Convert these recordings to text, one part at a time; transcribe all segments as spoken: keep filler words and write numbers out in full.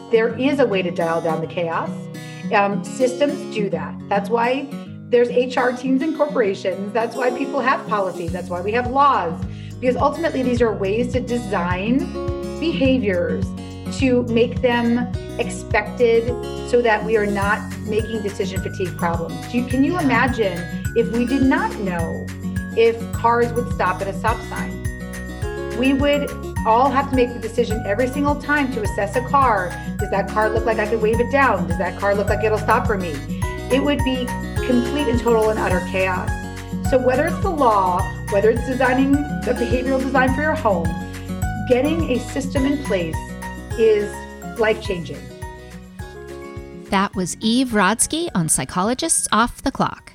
there is a way to dial down the chaos. Um, systems do that. That's why there's H R teams in corporations. That's why people have policies. That's why we have laws. Because ultimately, these are ways to design behaviors to make them expected so that we are not making decision fatigue problems. You, can you imagine if we did not know if cars would stop at a stop sign? We would all have to make the decision every single time to assess a car. Does that car look like I could wave it down? Does that car look like it'll stop for me? It would be complete and total and utter chaos. So whether it's the law, whether it's designing a behavioral design for your home, getting a system in place is life-changing. That was Eve Rodsky on Psychologists Off the Clock.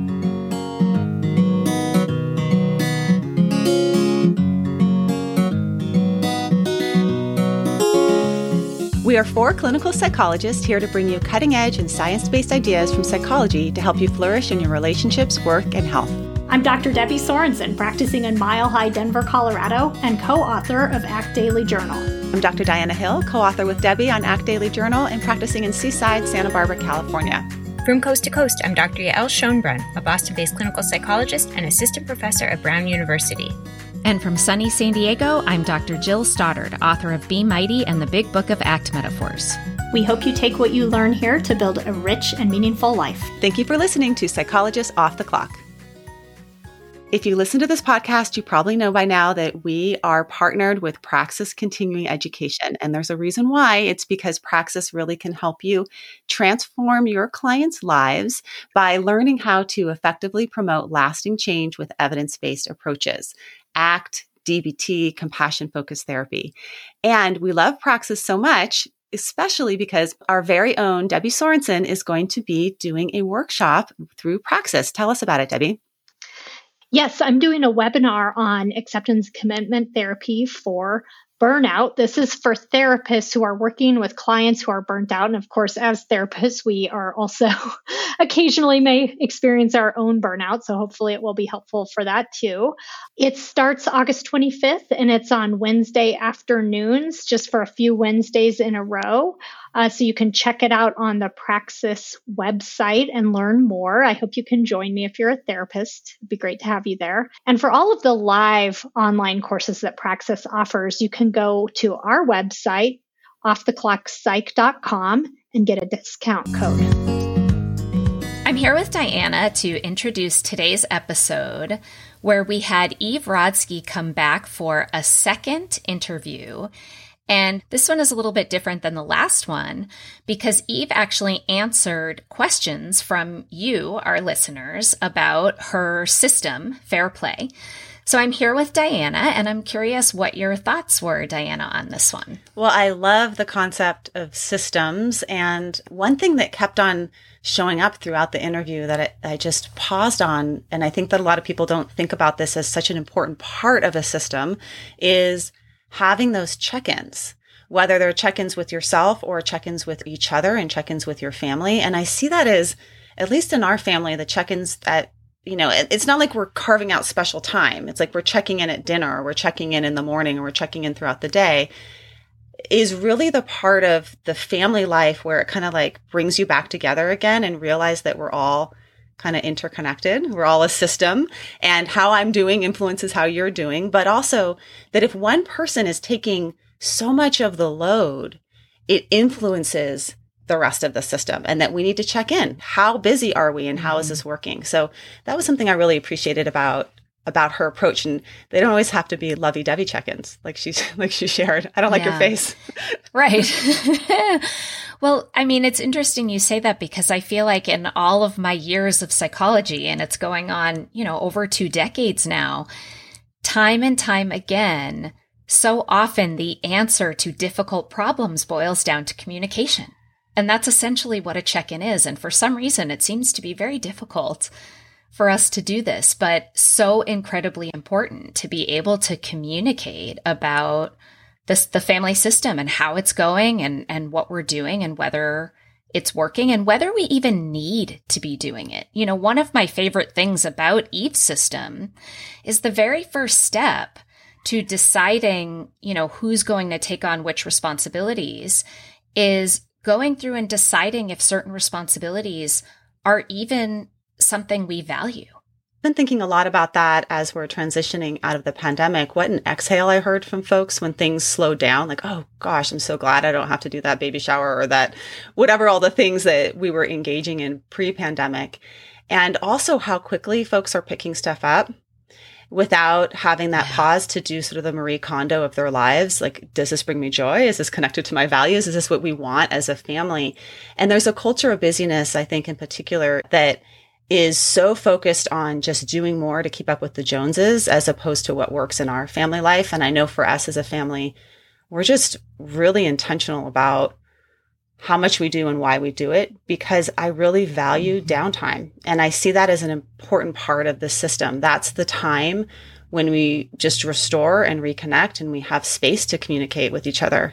We are four clinical psychologists here to bring you cutting-edge and science-based ideas from psychology to help you flourish in your relationships, work, and health. I'm Doctor Debbie Sorensen, practicing in Mile High, Denver, Colorado, and co-author of Act Daily Journal. I'm Doctor Diana Hill, co-author with Debbie on Act Daily Journal and practicing in Seaside, Santa Barbara, California. From coast to coast, I'm Doctor Yael Schonbrun, a Boston-based clinical psychologist and assistant professor at Brown University. And from sunny San Diego, I'm Doctor Jill Stoddard, author of Be Mighty and the Big Book of Act Metaphors. We hope you take what you learn here to build a rich and meaningful life. Thank you for listening to Psychologists Off the Clock. If you listen to this podcast, you probably know by now that we are partnered with Praxis Continuing Education. And there's a reason why. It's because Praxis really can help you transform your clients' lives by learning how to effectively promote lasting change with evidence-based approaches. ACT, D B T, compassion-focused therapy. And we love Praxis so much, especially because our very own Debbie Sorensen is going to be doing a workshop through Praxis. Tell us about it, Debbie. Yes, I'm doing a webinar on acceptance commitment therapy for burnout. This is for therapists who are working with clients who are burnt out. And of course, as therapists, we are also occasionally may experience our own burnout. So hopefully it will be helpful for that too. It starts August twenty-fifth and it's on Wednesday afternoons, just for a few Wednesdays in a row. Uh, so you can check it out on the Praxis website and learn more. I hope you can join me if you're a therapist. It'd be great to have you there. And for all of the live online courses that Praxis offers, you can go to our website, off the clock psych dot com, and get a discount code. I'm here with Diana to introduce today's episode, where we had Eve Rodsky come back for a second interview. And this one is a little bit different than the last one because Eve actually answered questions from you, our listeners, about her system, Fair Play. So I'm here with Diana, and I'm curious what your thoughts were, Diana, on this one. Well, I love the concept of systems. And one thing that kept on showing up throughout the interview that I, I just paused on, and I think that a lot of people don't think about this as such an important part of a system, is having those check-ins, whether they're check-ins with yourself or check-ins with each other and check-ins with your family. And I see that as, at least in our family, the check-ins that, you know, it's not like we're carving out special time. It's like we're checking in at dinner, or we're checking in in the morning, or we're checking in throughout the day, is really the part of the family life where it kind of like brings you back together again and realize that we're all kind of interconnected. We're all a system, and how I'm doing influences how you're doing. But also that if one person is taking so much of the load, it influences the rest of the system, and that we need to check in. How busy are we, and how is this working? So that was something I really appreciated about about her approach. And they don't always have to be lovey-dovey check-ins like she like she shared. I don't like yeah. your face. Right. Well, I mean, it's interesting you say that because I feel like in all of my years of psychology, and it's going on, you know, over two decades now, time and time again, so often the answer to difficult problems boils down to communication. And that's essentially what a check-in is. And for some reason, it seems to be very difficult for us to do this, but so incredibly important to be able to communicate about this, the family system and how it's going and, and what we're doing and whether it's working and whether we even need to be doing it. You know, one of my favorite things about Eve's system is the very first step to deciding, you know, who's going to take on which responsibilities is going through and deciding if certain responsibilities are even something we value. Been thinking a lot about that as we're transitioning out of the pandemic. What an exhale I heard from folks when things slowed down. Like, oh gosh, I'm so glad I don't have to do that baby shower or that whatever, all the things that we were engaging in pre-pandemic. And also how quickly folks are picking stuff up without having that Yeah. pause to do sort of the Marie Kondo of their lives. Like, does this bring me joy? Is this connected to my values? Is this what we want as a family? And there's a culture of busyness, I think in particular, that is so focused on just doing more to keep up with the Joneses as opposed to what works in our family life. And I know for us as a family, we're just really intentional about how much we do and why we do it, because I really value downtime. And I see that as an important part of the system. That's the time when we just restore and reconnect and we have space to communicate with each other.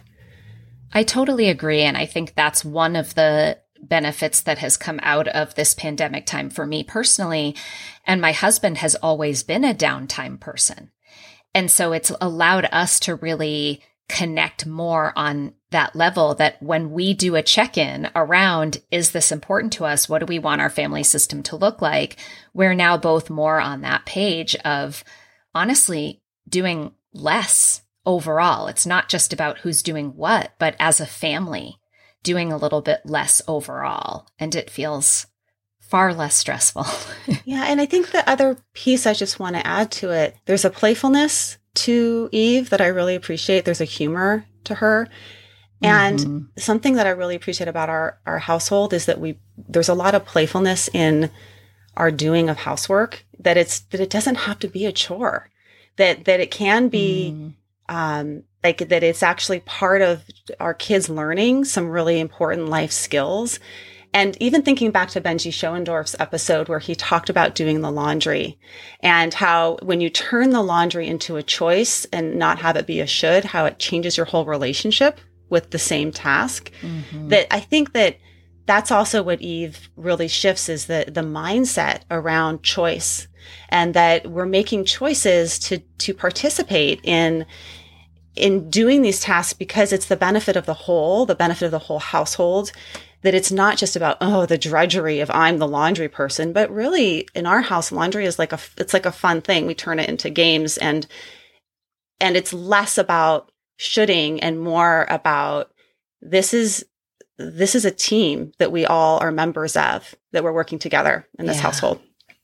I totally agree. And I think that's one of the benefits that has come out of this pandemic time for me personally. And my husband has always been a downtime person. And so it's allowed us to really connect more on that level, that when we do a check-in around, is this important to us? What do we want our family system to look like? We're now both more on that page of honestly doing less overall. It's not just about who's doing what, but as a family, doing a little bit less overall. And it feels far less stressful. Yeah. And I think the other piece I just want to add to it, there's a playfulness to Eve that I really appreciate. There's a humor to her. And mm-hmm. something that I really appreciate about our, our household is that we, there's a lot of playfulness in our doing of housework, that it's, that it doesn't have to be a chore, that, that it can be, mm. um, like that it's actually part of our kids learning some really important life skills. And even thinking back to Benji Schoendorf's episode where he talked about doing the laundry and how when you turn the laundry into a choice and not have it be a should, how it changes your whole relationship with the same task. Mm-hmm. That I think that that's also what Eve really shifts, is the, the mindset around choice, and that we're making choices to, to participate in, in doing these tasks because it's the benefit of the whole, the benefit of the whole household, that it's not just about, oh, the drudgery of I'm the laundry person, but really in our house, laundry is like a, it's like a fun thing. We turn it into games, and, and it's less about shoulding and more about this is, this is a team that we all are members of, that we're working together in this yeah. household.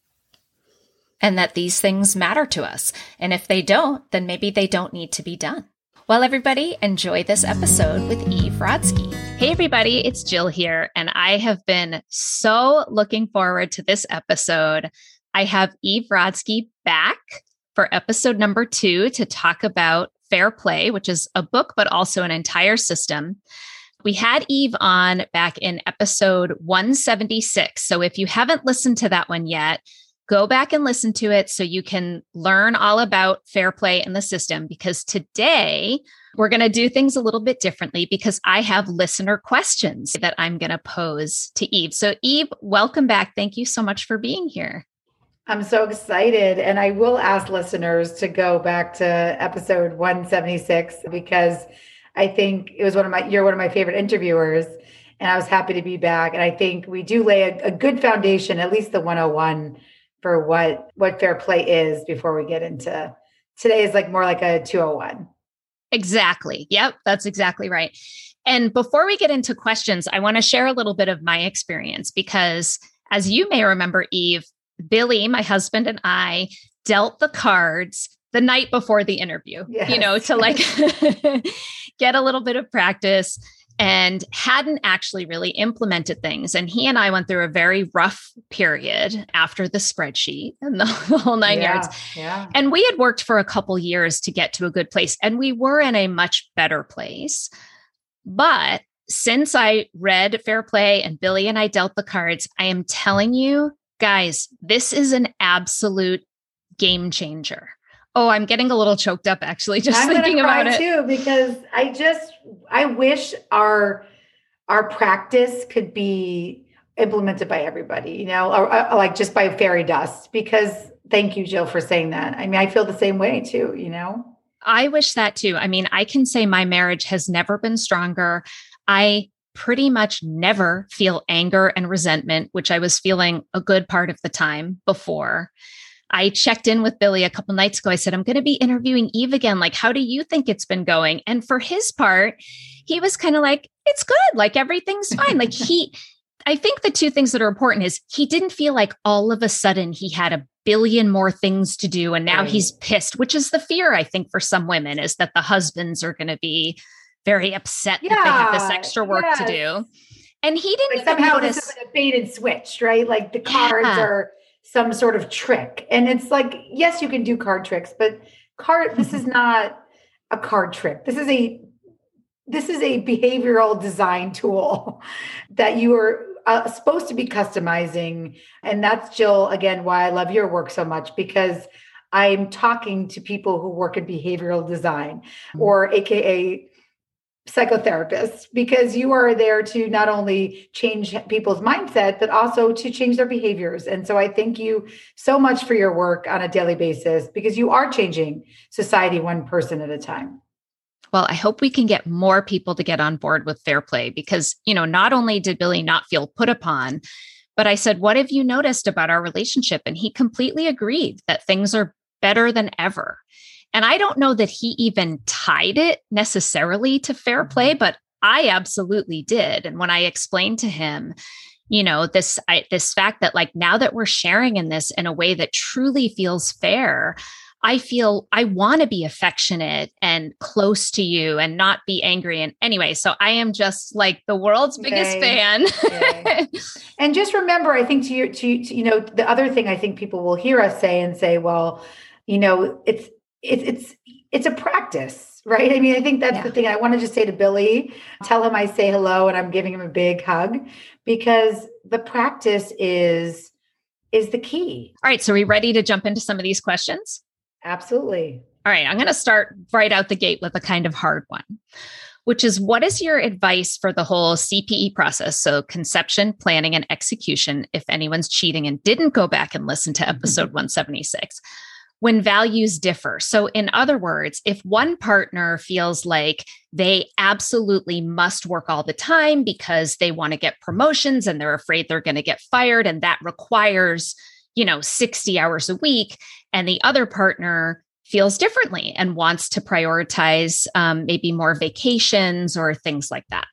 And that these things matter to us. And if they don't, then maybe they don't need to be done. Well, everybody, enjoy this episode with Eve Rodsky. Hey, everybody, it's Jill here, and I have been so looking forward to this episode. I have Eve Rodsky back for episode number two to talk about Fair Play, which is a book, but also an entire system. We had Eve on back in episode one seventy-six. So if you haven't listened to that one yet, go back and listen to it so you can learn all about Fair Play and the system, because today we're going to do things a little bit differently because I have listener questions that I'm going to pose to Eve. So Eve, welcome back. Thank you so much for being here. I'm so excited. And I will ask listeners to go back to episode one seventy-six, because I think it was one of my, you're one of my favorite interviewers, and I was happy to be back. And I think we do lay a, a good foundation, at least the one oh one, for what, what Fair Play is before we get into today is like more like a two oh one. Exactly. Yep. That's exactly right. And before we get into questions, I want to share a little bit of my experience, because as you may remember, Eve, Billy, my husband, and I dealt the cards the night before the interview, yes. you know, to like get a little bit of practice, and hadn't actually really implemented things. And he and I went through a very rough period after the spreadsheet and the, the whole nine yeah, yards. Yeah. And we had worked for a couple years to get to a good place, and we were in a much better place. But since I read Fair Play and Billy and I dealt the cards, I am telling you guys, this is an absolute game changer. Oh, I'm getting a little choked up actually, just I'm thinking gonna cry about it too, because I just, I wish our, our practice could be implemented by everybody, you know, or, or like just by fairy dust, because thank you, Jill, for saying that. I mean, I feel the same way too, you know? I wish that too. I mean, I can say my marriage has never been stronger. I pretty much never feel anger and resentment, which I was feeling a good part of the time before. I checked in with Billy a couple nights ago. I said, I'm going to be interviewing Eve again. Like, how do you think it's been going? And for his part, he was kind of like, it's good. Like, everything's fine. Like he, I think the two things that are important is he didn't feel like all of a sudden he had a billion more things to do. And now right. he's pissed, which is the fear, I think, for some women is that the husbands are going to be very upset yeah, that they have this extra work yes. to do. And he didn't like somehow notice. This is a bait and switch, right? Like the cards yeah. are some sort of trick. And it's like, yes, you can do card tricks, but card, this is not a card trick. This is a, this is a behavioral design tool that you are uh, supposed to be customizing. And that's, Jill, again, why I love your work so much, because I'm talking to people who work in behavioral design or A K A psychotherapists, because you are there to not only change people's mindset, but also to change their behaviors. And so I thank you so much for your work on a daily basis, because you are changing society one person at a time. Well, I hope we can get more people to get on board with Fair Play, because, you know, not only did Billy not feel put upon, but I said, what have you noticed about our relationship? And he completely agreed that things are better than ever. And I don't know that he even tied it necessarily to Fair Play, but I absolutely did. And when I explained to him, you know, this, I, this fact that like, now that we're sharing in this in a way that truly feels fair, I feel I want to be affectionate and close to you and not be angry. And anyway, so I am just like the world's biggest Yay. fan. Yay. And just remember, I think to your, to, to, you know, the other thing I think people will hear us say and say, well, you know, it's, it's, it's, it's a practice, right? I mean, I think that's yeah. the thing. I want to just say to Billy, tell him I say hello and I'm giving him a big hug, because the practice is, is the key. All right. So are we ready to jump into some of these questions? Absolutely. All right. I'm going to start right out the gate with a kind of hard one, which is, what is your advice for the whole C P E process? So conception, planning, and execution, if anyone's cheating and didn't go back and listen to episode one seventy-six, when values differ. So in other words, if one partner feels like they absolutely must work all the time because they want to get promotions and they're afraid they're going to get fired, and that requires, you know, sixty hours a week, and the other partner feels differently and wants to prioritize um, maybe more vacations or things like that?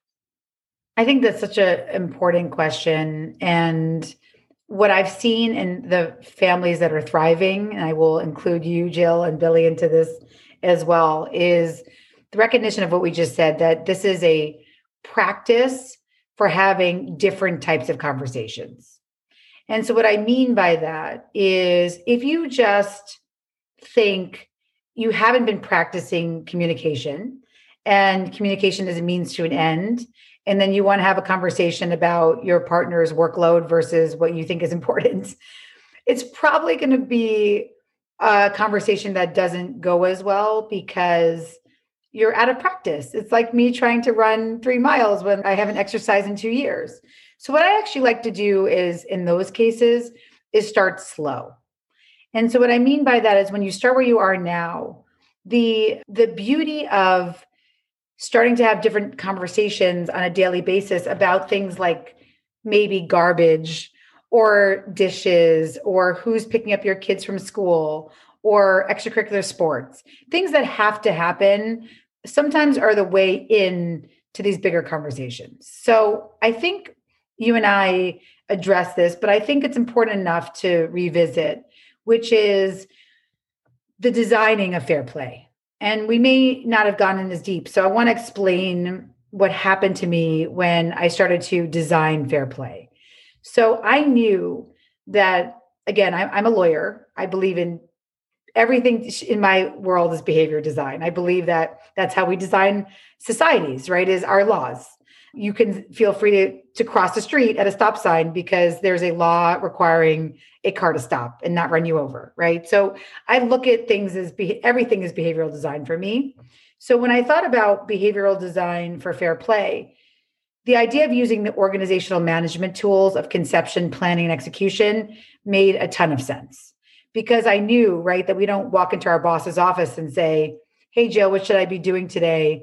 I think that's such an important question. And what I've seen in the families that are thriving, and I will include you, Jill, and Billy into this as well, is the recognition of what we just said, that this is a practice for having different types of conversations. And so what I mean by that is, if you just think you haven't been practicing communication, and communication is a means to an end, and then you want to have a conversation about your partner's workload versus what you think is important, it's probably going to be a conversation that doesn't go as well, because you're out of practice. It's like me trying to run three miles when I haven't exercised in two years. So what I actually like to do is, in those cases, is start slow. And so what I mean by that is, when you start where you are now, the, the beauty of starting to have different conversations on a daily basis about things like maybe garbage or dishes or who's picking up your kids from school or extracurricular sports, things that have to happen sometimes are the way in to these bigger conversations. So I think you and I address this, but I think it's important enough to revisit, which is the designing of Fair Play. And we may not have gone in as deep. So I want to explain what happened to me when I started to design Fair Play. So I knew that, again, I, I'm a lawyer. I believe in everything in my world is behavior design. I believe that that's how we design societies, right? Is our laws. You can feel free to, to cross the street at a stop sign because there's a law requiring a car to stop and not run you over, right? So I look at things as be, everything is behavioral design for me. So when I thought about behavioral design for Fair Play, the idea of using the organizational management tools of conception, planning, and execution made a ton of sense, because I knew, right, that we don't walk into our boss's office and say, hey, Joe, what should I be doing today?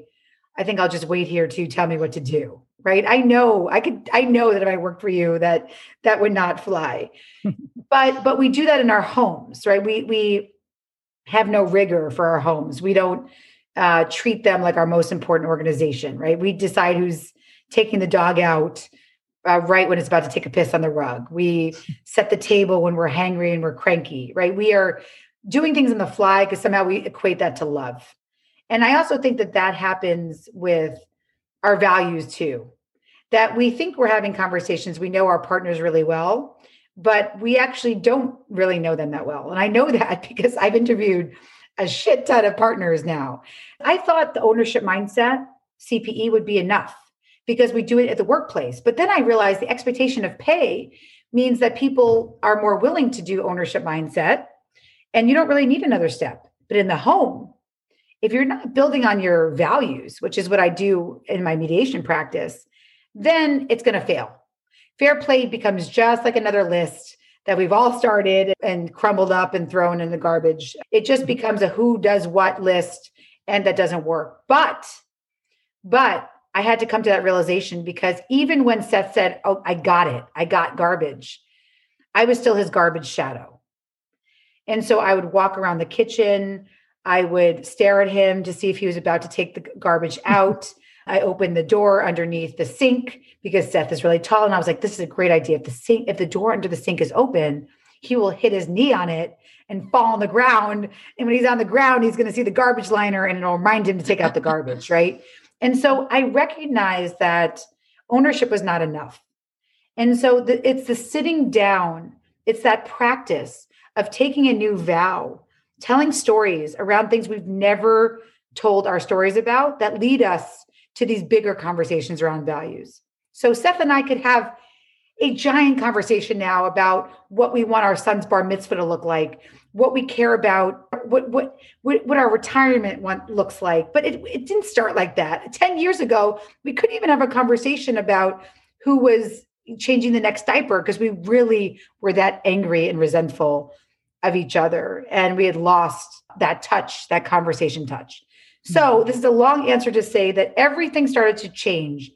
I think I'll just wait here to tell me what to do. Right. I know I could, I know that if I worked for you, that that would not fly. but, but we do that in our homes, right? We, we have no rigor for our homes. We don't uh, treat them like our most important organization, right? We decide who's taking the dog out uh, right when it's about to take a piss on the rug. We set the table when we're hangry and we're cranky, right? We are doing things on the fly because somehow we equate that to love. And I also think that that happens with our values too, that we think we're having conversations. We know our partners really well, but we actually don't really know them that well. And I know that because I've interviewed a shit ton of partners now. I thought the ownership mindset, C P E, would be enough because we do it at the workplace. But then I realized the expectation of pay means that people are more willing to do ownership mindset, and you don't really need another step. But in the home, if you're not building on your values, which is what I do in my mediation practice, then it's going to fail. Fair play becomes just like another list that we've all started and crumbled up and thrown in the garbage. It just becomes a who does what list, and that doesn't work. But, but I had to come to that realization because even when Seth said, oh, I got it, I got garbage, I was still his garbage shadow. And so I would walk around the kitchen. I would stare at him to see if he was about to take the garbage out. I opened the door underneath the sink because Seth is really tall. And I was like, this is a great idea. If the sink, if the door under the sink is open, he will hit his knee on it and fall on the ground. And when he's on the ground, he's going to see the garbage liner and it'll remind him to take out the garbage, right? And so I recognized that ownership was not enough. And so the, it's the sitting down, it's that practice of taking a new vow, telling stories around things we've never told our stories about that lead us to these bigger conversations around values. So Seth and I could have a giant conversation now about what we want our son's bar mitzvah to look like, what we care about, what what what, what our retirement want, looks like. But it, it didn't start like that. Ten years ago, we couldn't even have a conversation about who was changing the next diaper because we really were that angry and resentful of each other. And we had lost that touch, that conversation touch. So this is a long answer to say that everything started to change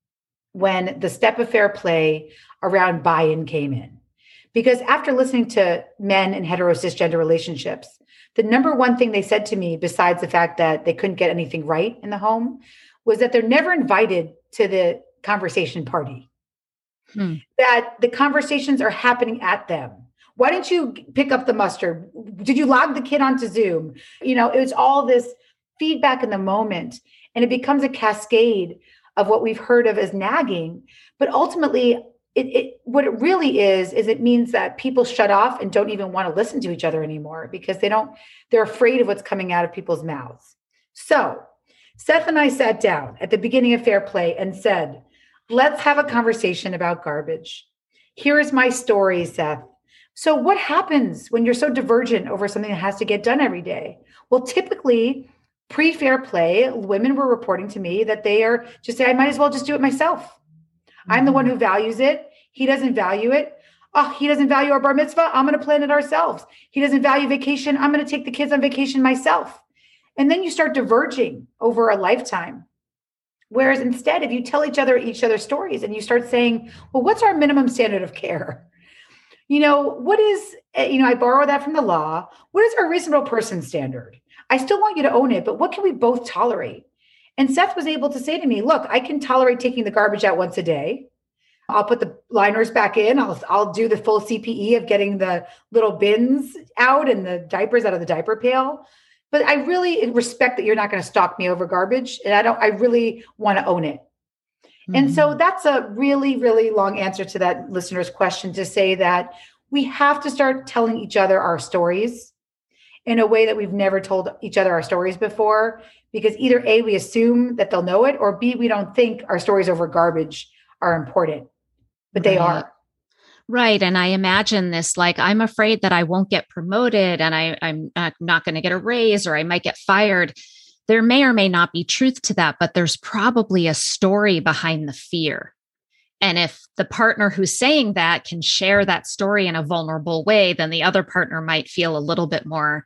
when the step of fair play around buy-in came in. Because after listening to men in hetero cisgender relationships, the number one thing they said to me, besides the fact that they couldn't get anything right in the home, was that they're never invited to the conversation party. Hmm. That the conversations are happening at them. Why didn't you pick up the mustard? Did you log the kid onto Zoom? You know, it was all this feedback in the moment, and it becomes a cascade of what we've heard of as nagging. But ultimately, it, it what it really is, is it means that people shut off and don't even want to listen to each other anymore because they don't, they're afraid of what's coming out of people's mouths. So Seth and I sat down at the beginning of Fair Play and said, let's have a conversation about garbage. Here is my story, Seth. So what happens when you're so divergent over something that has to get done every day? Well, typically, pre-fair play, women were reporting to me that they are just say, I might as well just do it myself. Mm-hmm. I'm the one who values it. He doesn't value it. Oh, he doesn't value our bar mitzvah. I'm going to plan it ourselves. He doesn't value vacation. I'm going to take the kids on vacation myself. And then you start diverging over a lifetime. Whereas instead, if you tell each other each other's stories and you start saying, well, what's our minimum standard of care? You know, what is, you know, I borrow that from the law. What is our reasonable person standard? I still want you to own it, but what can we both tolerate? And Seth was able to say to me, look, I can tolerate taking the garbage out once a day. I'll put the liners back in. I'll, I'll do the full C P E of getting the little bins out and the diapers out of the diaper pail. But I really respect that you're not going to stalk me over garbage. And I don't, I really want to own it. Mm-hmm. And so that's a really, really long answer to that listener's question to say that we have to start telling each other our stories in a way that we've never told each other our stories before, because either A, we assume that they'll know it, or B, we don't think our stories over garbage are important, but they right. are. Right. And I imagine this, like, I'm afraid that I won't get promoted and I, I'm not, not going to get a raise, or I might get fired. There may or may not be truth to that, but there's probably a story behind the fear. And if the partner who's saying that can share that story in a vulnerable way, then the other partner might feel a little bit more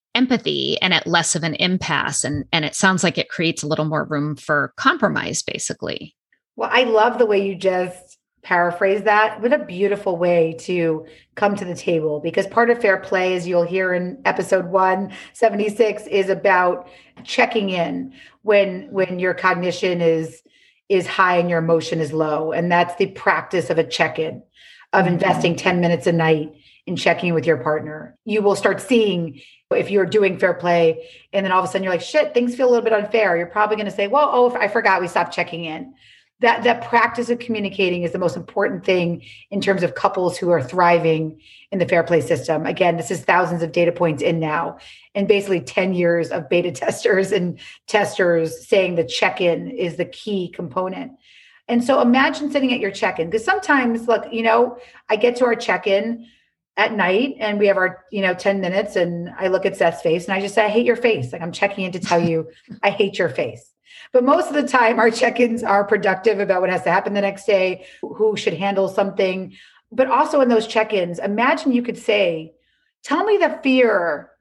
empathy and at less of an impasse. And, and it sounds like it creates a little more room for compromise, basically. Well, I love the way you just paraphrase that. What a beautiful way to come to the table, because part of fair play, as you'll hear in episode one seventy-six, is about checking in when when your cognition is is high and your emotion is low. And that's the practice of a check-in, of investing ten minutes a night in checking in with your partner. You will start seeing if you're doing fair play and then all of a sudden you're like, shit, things feel a little bit unfair. You're probably going to say, well, oh, I forgot we stopped checking in. That that practice of communicating is the most important thing in terms of couples who are thriving in the fair play system. Again, this is thousands of data points in now, and basically ten years of beta testers and testers saying the check-in is the key component. And so imagine sitting at your check-in, because sometimes, look, you know, I get to our check-in at night and we have our, you know, ten minutes and I look at Seth's face and I just say, I hate your face. Like, I'm checking in to tell you I hate your face. But most of the time, our check-ins are productive about what has to happen the next day, who should handle something. But also in those check-ins, imagine you could say, tell me the fear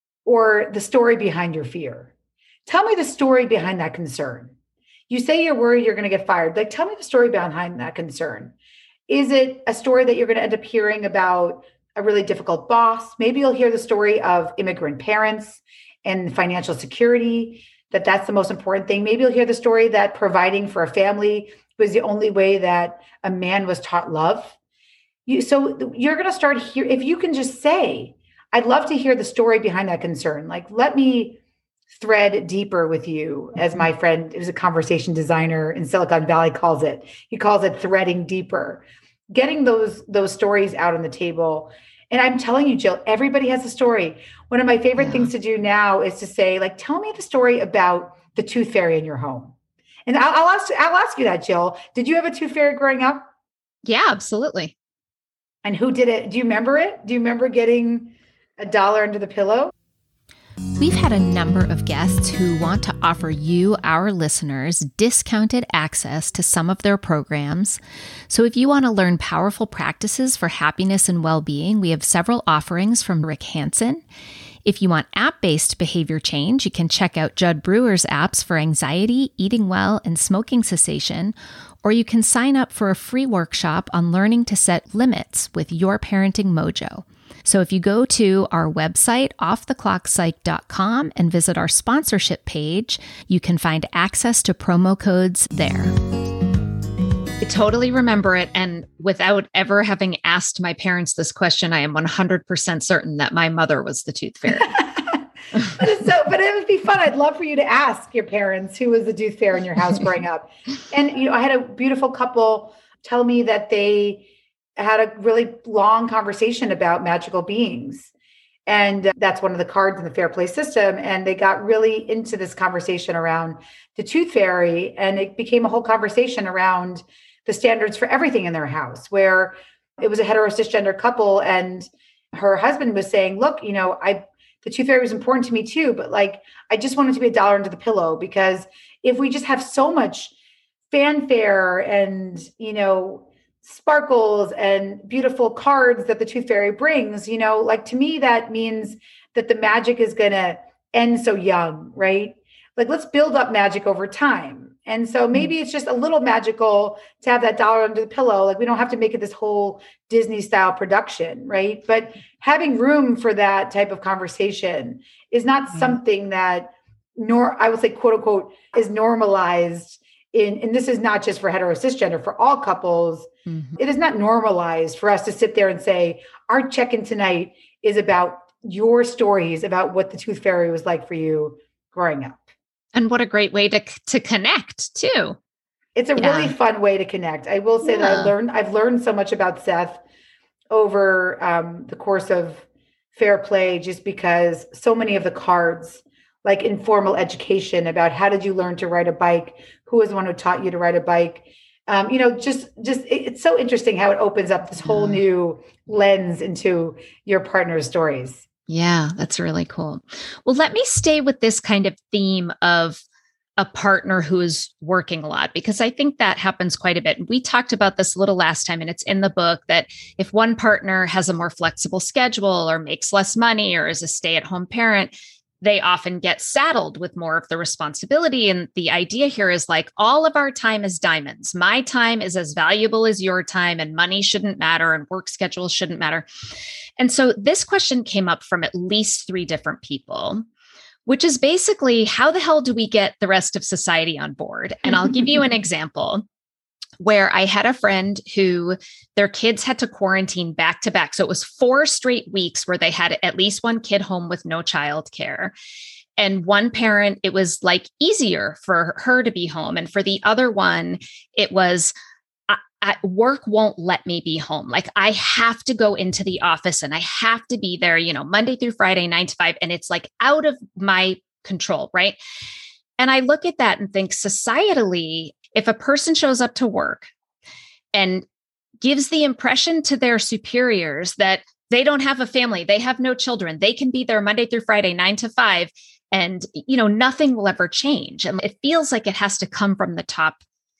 or the story behind your fear. Tell me the story behind that concern. You say you're worried you're going to get fired. Like, tell me the story behind that concern. Is it a story that you're going to end up hearing about a really difficult boss? Maybe you'll hear the story of immigrant parents and financial security, that that's the most important thing. Maybe you'll hear the story that providing for a family was the only way that a man was taught love. You, so you're going to start here. If you can just say, I'd love to hear the story behind that concern. Like, let me thread deeper with you, as my friend, it was a conversation designer in Silicon Valley calls it. He calls it threading deeper, getting those, those stories out on the table. And I'm telling you, Jill, everybody has a story. One of my favorite yeah. things to do now is to say, like, tell me the story about the tooth fairy in your home. And I'll, I'll ask, I'll ask you that, Jill. Did you have a tooth fairy growing up? Yeah, absolutely. And who did it? Do you remember it? Do you remember getting a dollar under the pillow? We've had a number of guests who want to offer you, our listeners, discounted access to some of their programs. So if you want to learn powerful practices for happiness and well-being, we have several offerings from Rick Hansen. If you want app-based behavior change, you can check out Judd Brewer's apps for anxiety, eating well, and smoking cessation, or you can sign up for a free workshop on learning to set limits with Your Parenting Mojo. So if you go to our website, off the clock psych dot com, and visit our sponsorship page, you can find access to promo codes there. I totally remember it. And without ever having asked my parents this question, I am one hundred percent certain that my mother was the tooth fairy. But, it's so, but it would be fun. I'd love for you to ask your parents who was the tooth fairy in your house growing up. And, you know, I had a beautiful couple tell me that they had a really long conversation about magical beings. And that's one of the cards in the fair play system. And they got really into this conversation around the tooth fairy. And it became a whole conversation around the standards for everything in their house, where it was a hetero cisgender couple. And her husband was saying, look, you know, I, the tooth fairy was important to me too, but like, I just wanted to be a dollar under the pillow, because if we just have so much fanfare and, you know, sparkles and beautiful cards that the tooth fairy brings, you know, like, to me, that means that the magic is going to end so young, right? Like, let's build up magic over time. And so maybe it's just a little magical to have that dollar under the pillow. Like, we don't have to make it this whole Disney style production, right? But having room for that type of conversation is not mm-hmm. something that, nor I would say, quote unquote, is normalized in, and this is not just for hetero cisgender, for all couples. Mm-hmm. It is not normalized for us to sit there and say, our check-in tonight is about your stories about what the tooth fairy was like for you growing up. And what a great way to to connect too. It's a yeah. really fun way to connect. I will say yeah. that I learned, I've learned so much about Seth over um, the course of fair play, just because so many of the cards, like informal education about how did you learn to ride a bike? Who was the one who taught you to ride a bike? Um, you know, just, just, it's so interesting how it opens up this whole yeah. new lens into your partner's stories. Yeah, that's really cool. Well, let me stay with this kind of theme of a partner who is working a lot, because I think that happens quite a bit. We talked about this a little last time, and it's in the book that if one partner has a more flexible schedule or makes less money or is a stay-at-home parent, they often get saddled with more of the responsibility. And the idea here is like, all of our time is diamonds. My time is as valuable as your time, and money shouldn't matter and work schedules shouldn't matter. And so this question came up from at least three different people, which is basically, how the hell do we get the rest of society on board? And I'll give you an example where I had a friend who their kids had to quarantine back to back. So it was four straight weeks where they had at least one kid home with no childcare. And one parent, it was like easier for her to be home. And for the other one, it was, I, I, work won't let me be home. Like I have to go into the office and I have to be there, you know, Monday through Friday, nine to five. And it's like out of my control, right? And I look at that and think societally, if a person shows up to work and gives the impression to their superiors that they don't have a family, they have no children, they can be there Monday through Friday, nine to five, and, you know, nothing will ever change. And it feels like it has to come from the top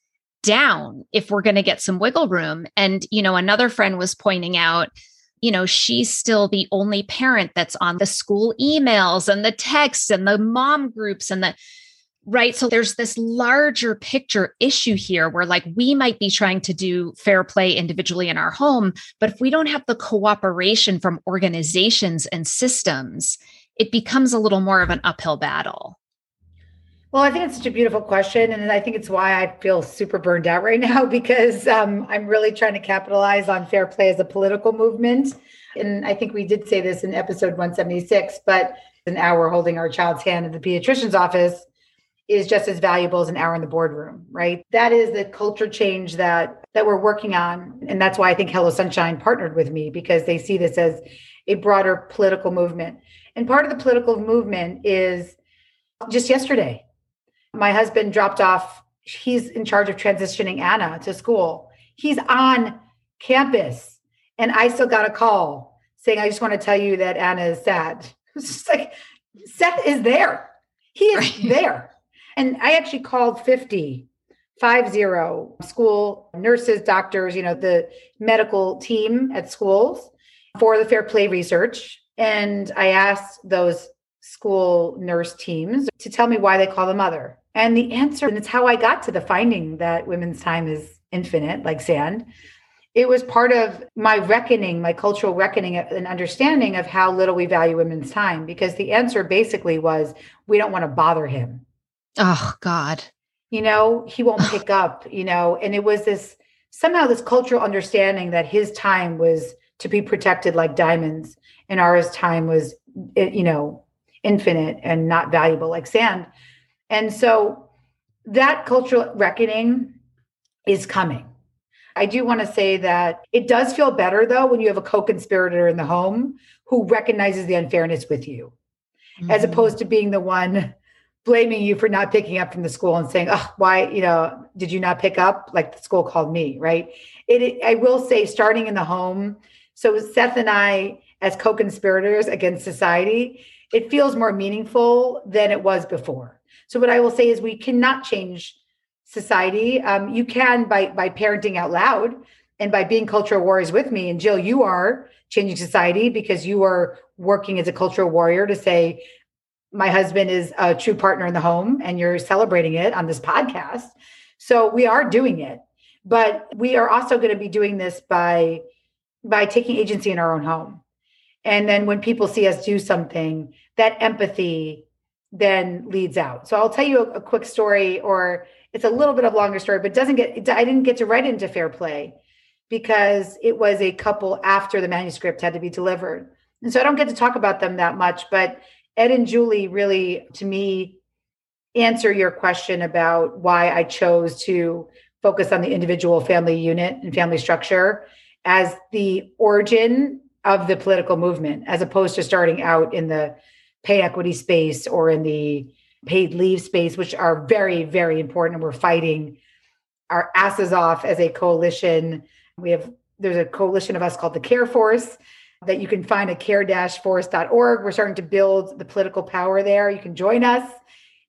down if we're going to get some wiggle room. And, you know, another friend was pointing out, you know, she's still the only parent that's on the school emails and the texts and the mom groups and the right. So there's this larger picture issue here where like we might be trying to do fair play individually in our home, but if we don't have the cooperation from organizations and systems, it becomes a little more of an uphill battle. Well, I think it's such a beautiful question. And I think it's why I feel super burned out right now, because um, I'm really trying to capitalize on fair play as a political movement. And I think we did say this in episode one seventy-six, but an hour holding our child's hand in the pediatrician's office is just as valuable as an hour in the boardroom, right? That is the culture change that that we're working on. And that's why I think Hello Sunshine partnered with me, because they see this as a broader political movement. And part of the political movement is just yesterday, my husband dropped off, he's in charge of transitioning Anna to school. He's on campus. And I still got a call saying, I just want to tell you that Anna is sad. It's just like, Seth is there. He is right there. And I actually called fifty, five zero school nurses, doctors, you know, the medical team at schools for the fair play research. And I asked those school nurse teams to tell me why they call the mother. And the answer, and it's how I got to the finding that women's time is infinite, like sand. It was part of my reckoning, my cultural reckoning and understanding of how little we value women's time, because the answer basically was, we don't want to bother him. Oh, God. You know, he won't pick up, you know, and it was this, somehow this cultural understanding that his time was to be protected like diamonds and ours time was, you know, infinite and not valuable like sand. And so that cultural reckoning is coming. I do want to say that it does feel better, though, when you have a co-conspirator in the home who recognizes the unfairness with you, mm-hmm. as opposed to being the one blaming you for not picking up from the school and saying, oh, why, you know, did you not pick up? Like the school called me, right? It, it, I will say, starting in the home. So Seth and I, as co-conspirators against society, it feels more meaningful than it was before. So what I will say is we cannot change society. Um, you can by by parenting out loud and by being cultural warriors with me. And Jill, you are changing society because you are working as a cultural warrior to say, my husband is a true partner in the home, and you're celebrating it on this podcast. So we are doing it, but we are also going to be doing this by, by taking agency in our own home. And then when people see us do something, that empathy then leads out. So I'll tell you a, a quick story, or it's a little bit of a longer story, but it doesn't get, I didn't get to write it into fair play because it was a couple after the manuscript had to be delivered. And so I don't get to talk about them that much, but Ed and Julie really, to me, answer your question about why I chose to focus on the individual family unit and family structure as the origin of the political movement, as opposed to starting out in the pay equity space or in the paid leave space, which are very, very important. And we're fighting our asses off as a coalition. We have, there's a coalition of us called the Care Force that you can find at care dash force dot org. We're starting to build the political power there. You can join us.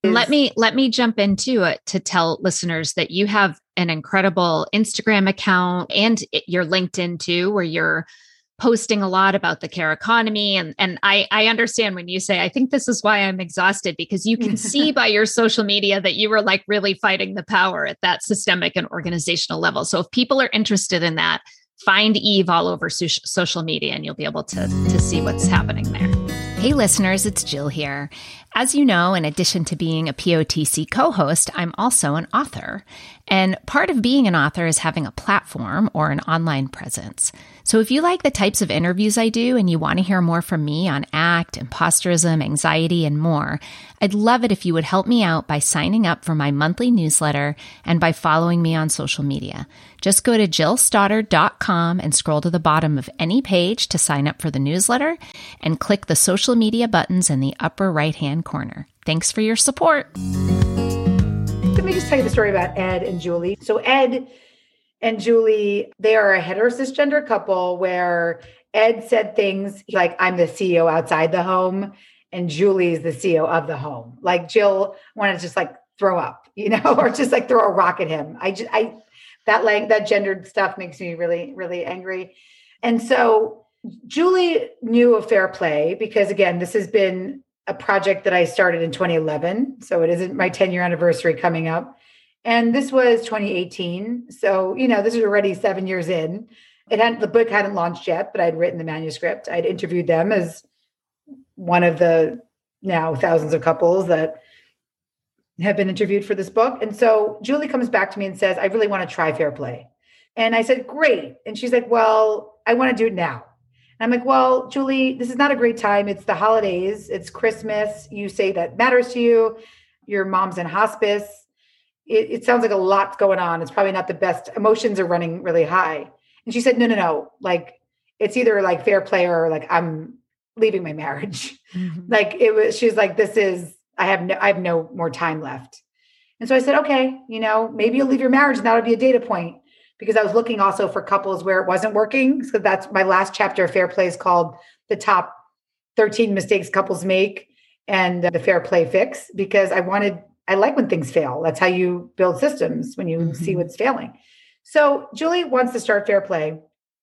Let me let me jump into it to tell listeners that you have an incredible Instagram account and your LinkedIn too, where you're posting a lot about the care economy. And, and I, I understand when you say, I think this is why I'm exhausted, because you can see by your social media that you were like really fighting the power at that systemic and organizational level. So if people are interested in that, find Eve all over so- social media and you'll be able to, to see what's happening there. Hey listeners, it's Jill here. As you know, in addition to being a P O T C co-host, I'm also an author. And part of being an author is having a platform or an online presence. So if you like the types of interviews I do and you want to hear more from me on ACT, imposterism, anxiety, and more, I'd love it if you would help me out by signing up for my monthly newsletter and by following me on social media. Just go to jill stoddard dot com and scroll to the bottom of any page to sign up for the newsletter and click the social media buttons in the upper right-hand corner. Thanks for your support. Let me just tell you the story about Ed and Julie. So Ed and Julie, they are a hetero cisgender couple where Ed said things like, I'm the C E O outside the home and Julie's the C E O of the home. Like Jill wanted to just like throw up, you know, or just like throw a rock at him. I just, I, that like that gendered stuff makes me really, really angry. And so Julie knew of Fair Play because again, this has been a project that I started in twenty eleven. So it isn't my ten year anniversary coming up. And this was twenty eighteen. So, you know, this is already seven years in. It hadn't, the book hadn't launched yet, but I'd written the manuscript. I'd interviewed them as one of the now thousands of couples that have been interviewed for this book. And so Julie comes back to me and says, I really want to try Fair Play. And I said, great. And she's like, well, I want to do it now. And I'm like, well, Julie, this is not a great time. It's the holidays. It's Christmas. You say that matters to you. Your mom's in hospice. It, it sounds like a lot's going on. It's probably not the best. Emotions are running really high. And she said, no, no, no. Like, it's either like Fair Play or like I'm leaving my marriage. Mm-hmm. Like it was, she's like, this is, I have no, I have no more time left. And so I said, okay, you know, maybe you'll leave your marriage and that'll be a data point. Because I was looking also for couples where it wasn't working. So that's my last chapter of Fair Play is called The Top thirteen Mistakes Couples Make and the Fair Play Fix, because I wanted, I like when things fail. That's how you build systems, when you mm-hmm. see what's failing. So Julie wants to start Fair Play.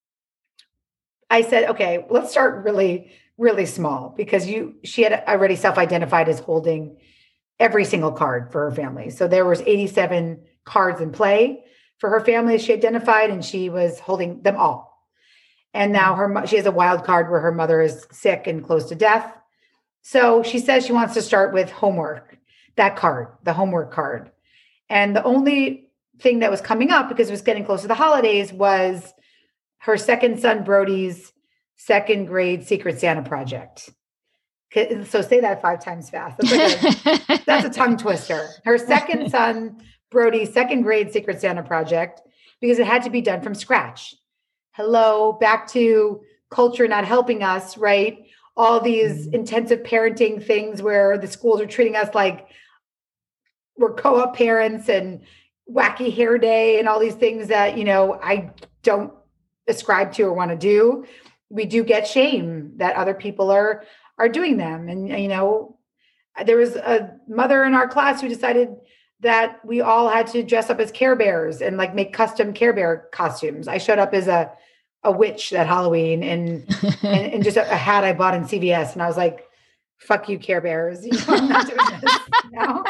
I said, okay, let's start really, really small because you, she had already self-identified as holding every single card for her family. So there was eighty-seven cards in play for her family. She identified and she was holding them all. And now her, she has a wild card where her mother is sick and close to death. So she says she wants to start with homework, that card, the homework card. And the only thing that was coming up because it was getting close to the holidays was her second son, Brody's second grade Secret Santa project. So say that five times fast. That's, like a, that's a tongue twister. Her second son, Brody's second grade Secret Santa project, because it had to be done from scratch. Hello, back to culture not helping us, right? All these mm-hmm. intensive parenting things where the schools are treating us like we're co-op parents and wacky hair day and all these things that, you know, I don't ascribe to or want to do. We do get shame that other people are, are doing them. And, you know, there was a mother in our class who decided that we all had to dress up as Care Bears and like make custom Care Bear costumes. I showed up as a, a witch that Halloween and, and, and just a, a hat I bought in C V S. And I was like, fuck you, Care Bears. You know, I'm not doing this now.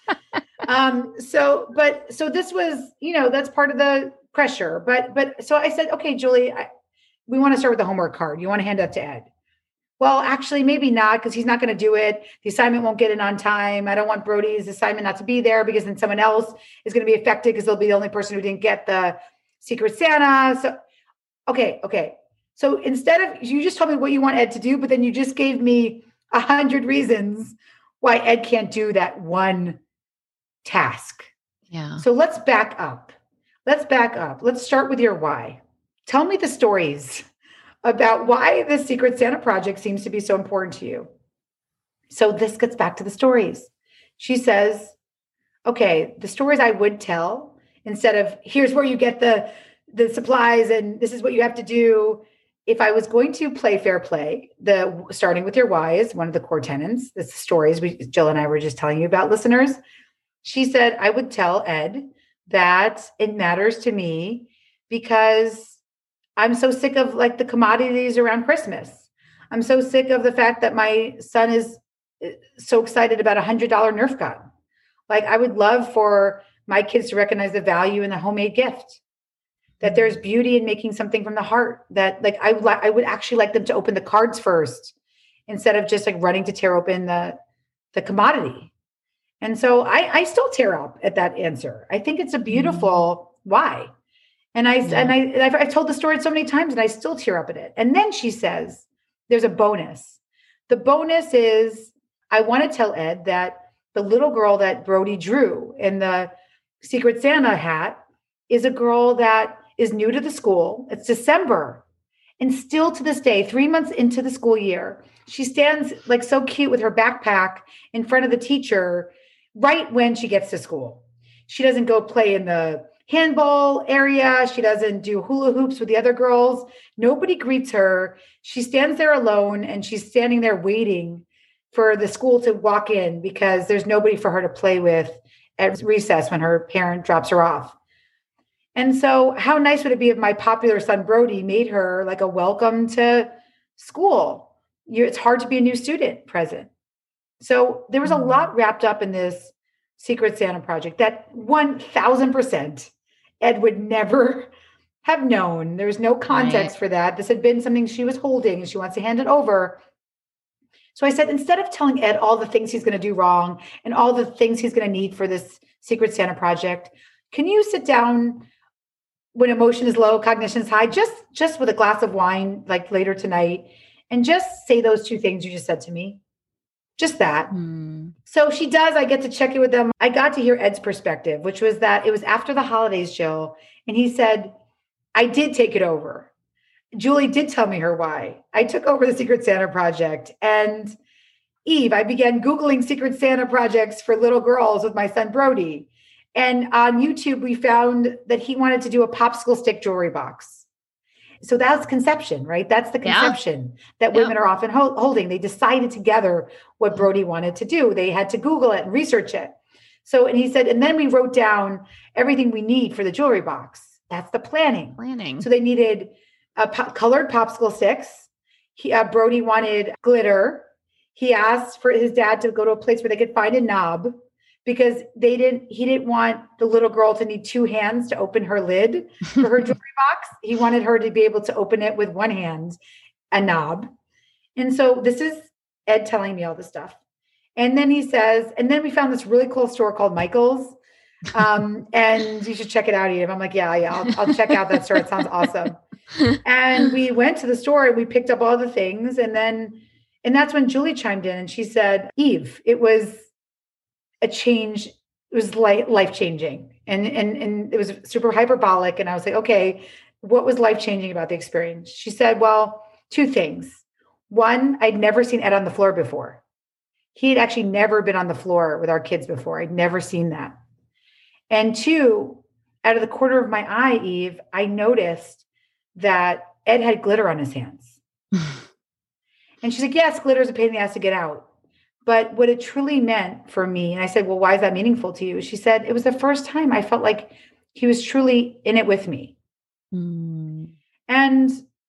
Um, so, but, so this was, you know, that's part of the pressure, but, but, so I said, okay, Julie, I, we want to start with the homework card. You want to hand that to Ed? Well, actually, maybe not, because he's not going to do it. The assignment won't get in on time. I don't want Brody's assignment not to be there because then someone else is going to be affected because they'll be the only person who didn't get the Secret Santa. So, okay, okay. So instead of, you just told me what you want Ed to do, but then you just gave me a hundred reasons why Ed can't do that one task. Yeah. So let's back up. Let's back up. Let's start with your why. Tell me the stories about why the Secret Santa project seems to be so important to you. So this gets back to the stories. She says, okay, the stories I would tell instead of here's where you get the, the supplies and this is what you have to do. if I was going to play fair play, the starting with your why is one of the core tenets. That's the stories we, Jill and I were just telling you about, listeners. She said, I would tell Ed that it matters to me because I'm so sick of like the commodities around Christmas. I'm so sick of the fact that my son is so excited about a hundred dollar Nerf gun. Like I would love for my kids to recognize the value in the homemade gift, that there's beauty in making something from the heart, that like I would, I would actually like them to open the cards first instead of just like running to tear open the, the commodity. And so I, I still tear up at that answer. I think it's a beautiful mm-hmm. why. And I, yeah. and I, I've, I've told the story so many times and I still tear up at it. And then she says, there's a bonus. The bonus is, I want to tell Ed that the little girl that Brody drew in the Secret Santa hat is a girl that is new to the school. It's December. And still to this day, three months into the school year, she stands like so cute with her backpack in front of the teacher right when she gets to school. She doesn't go play in the handball area. She doesn't do hula hoops with the other girls. Nobody greets her. She stands there alone and she's standing there waiting for the school to walk in because there's nobody for her to play with at recess when her parent drops her off. And so how nice would it be if my popular son, Brody, made her like a welcome to school? You're, it's hard to be a new student present. So there was a lot wrapped up in this Secret Santa project that one thousand percent Ed would never have known. There was no context right. for that. This had been something she was holding and she wants to hand it over. So I said, instead of telling Ed all the things he's going to do wrong and all the things he's going to need for this Secret Santa project, can you sit down when emotion is low, cognition is high, just, just with a glass of wine, like later tonight, and just say those two things you just said to me? Just that. Mm. So she does. I get to check in with them. I got to hear Ed's perspective, which was that it was after the holidays, Jill. And he said, I did take it over. Julie did tell me her why. I took over the Secret Santa project. And Eve, I began Googling Secret Santa projects for little girls with my son, Brody. And on YouTube, we found that he wanted to do a popsicle stick jewelry box. So that's conception, right? That's the conception yeah. that women yeah. are often ho- holding. They decided together what Brody wanted to do. They had to Google it and research it. So, and he said, and then we wrote down everything we need for the jewelry box. That's the planning. Planning. So they needed uh, po- colored popsicle sticks. He, uh, Brody wanted glitter. He asked for his dad to go to a place where they could find a knob, because they didn't, he didn't want the little girl to need two hands to open her lid for her jewelry box. He wanted her to be able to open it with one hand, a knob. And so this is Ed telling me all this stuff. And then he says, and then we found this really cool store called Michael's. Um, and you should check it out, Eve. I'm like, yeah, yeah, I'll, I'll check out that store. It sounds awesome. And we went to the store and we picked up all the things. And then, and that's when Julie chimed in and she said, Eve, it was a change. It was like life-changing and, and, and it was super hyperbolic. And I was like, okay, what was life-changing about the experience? She said, well, two things. One, I'd never seen Ed on the floor before. He had actually never been on the floor with our kids before. I'd never seen that. And two, out of the corner of my eye, Eve, I noticed that Ed had glitter on his hands. And she's like, yes, glitter is a pain in the ass to get out. But what it truly meant for me, and I said, well, why is that meaningful to you? She said, it was the first time I felt like he was truly in it with me. Mm. And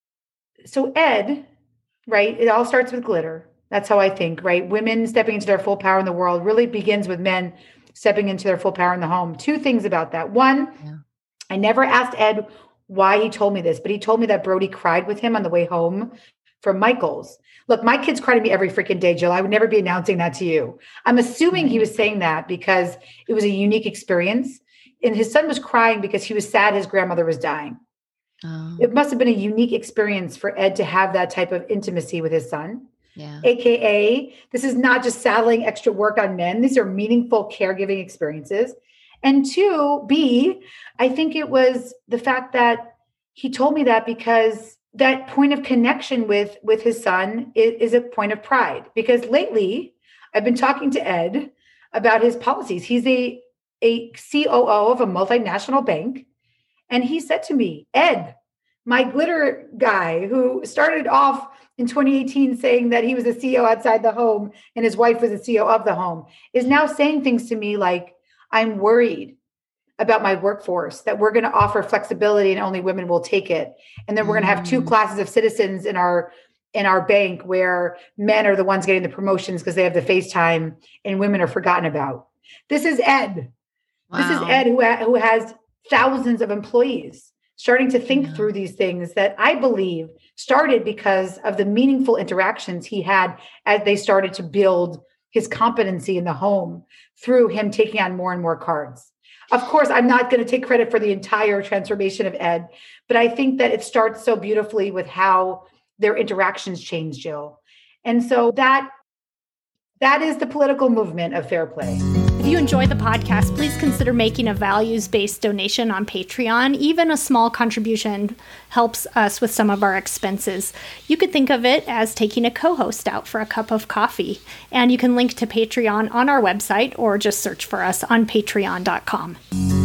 so Ed, right, it all starts with glitter. That's how I think, right? Women stepping into their full power in the world really begins with men stepping into their full power in the home. Two things about that. One, yeah. I never asked Ed why he told me this, but he told me that Brody cried with him on the way home from Michael's. Look, my kids cry to me every freaking day, Jill. I would never be announcing that to you. I'm assuming he was saying that because it was a unique experience. And his son was crying because he was sad his grandmother was dying. Oh. It must have been a unique experience for Ed to have that type of intimacy with his son. Yeah. A K A, this is not just saddling extra work on men. These are meaningful caregiving experiences. And two, B, I think it was the fact that he told me that because that point of connection with, with his son is, is a point of pride. Because lately, I've been talking to Ed about his policies. He's a, a C O O of a multinational bank. And he said to me, Ed, my glitter guy who started off in twenty eighteen saying that he was a C E O outside the home and his wife was a C E O of the home, is now saying things to me like, I'm worried about my workforce, that we're going to offer flexibility and only women will take it. And then we're going to have two classes of citizens in our in our bank where men are the ones getting the promotions because they have the FaceTime and women are forgotten about. This is Ed. Wow. This is Ed who, ha- who has thousands of employees starting to think yeah. through these things that I believe started because of the meaningful interactions he had as they started to build his competency in the home through him taking on more and more cards. Of course, I'm not going to take credit for the entire transformation of Ed, but I think that it starts so beautifully with how their interactions change, Jill. And so that that is the political movement of Fair Play. If you enjoy the podcast, please consider making a values-based donation on Patreon. Even a small contribution helps us with some of our expenses. You could think of it as taking a co-host out for a cup of coffee. And you can link to Patreon on our website or just search for us on patreon dot com.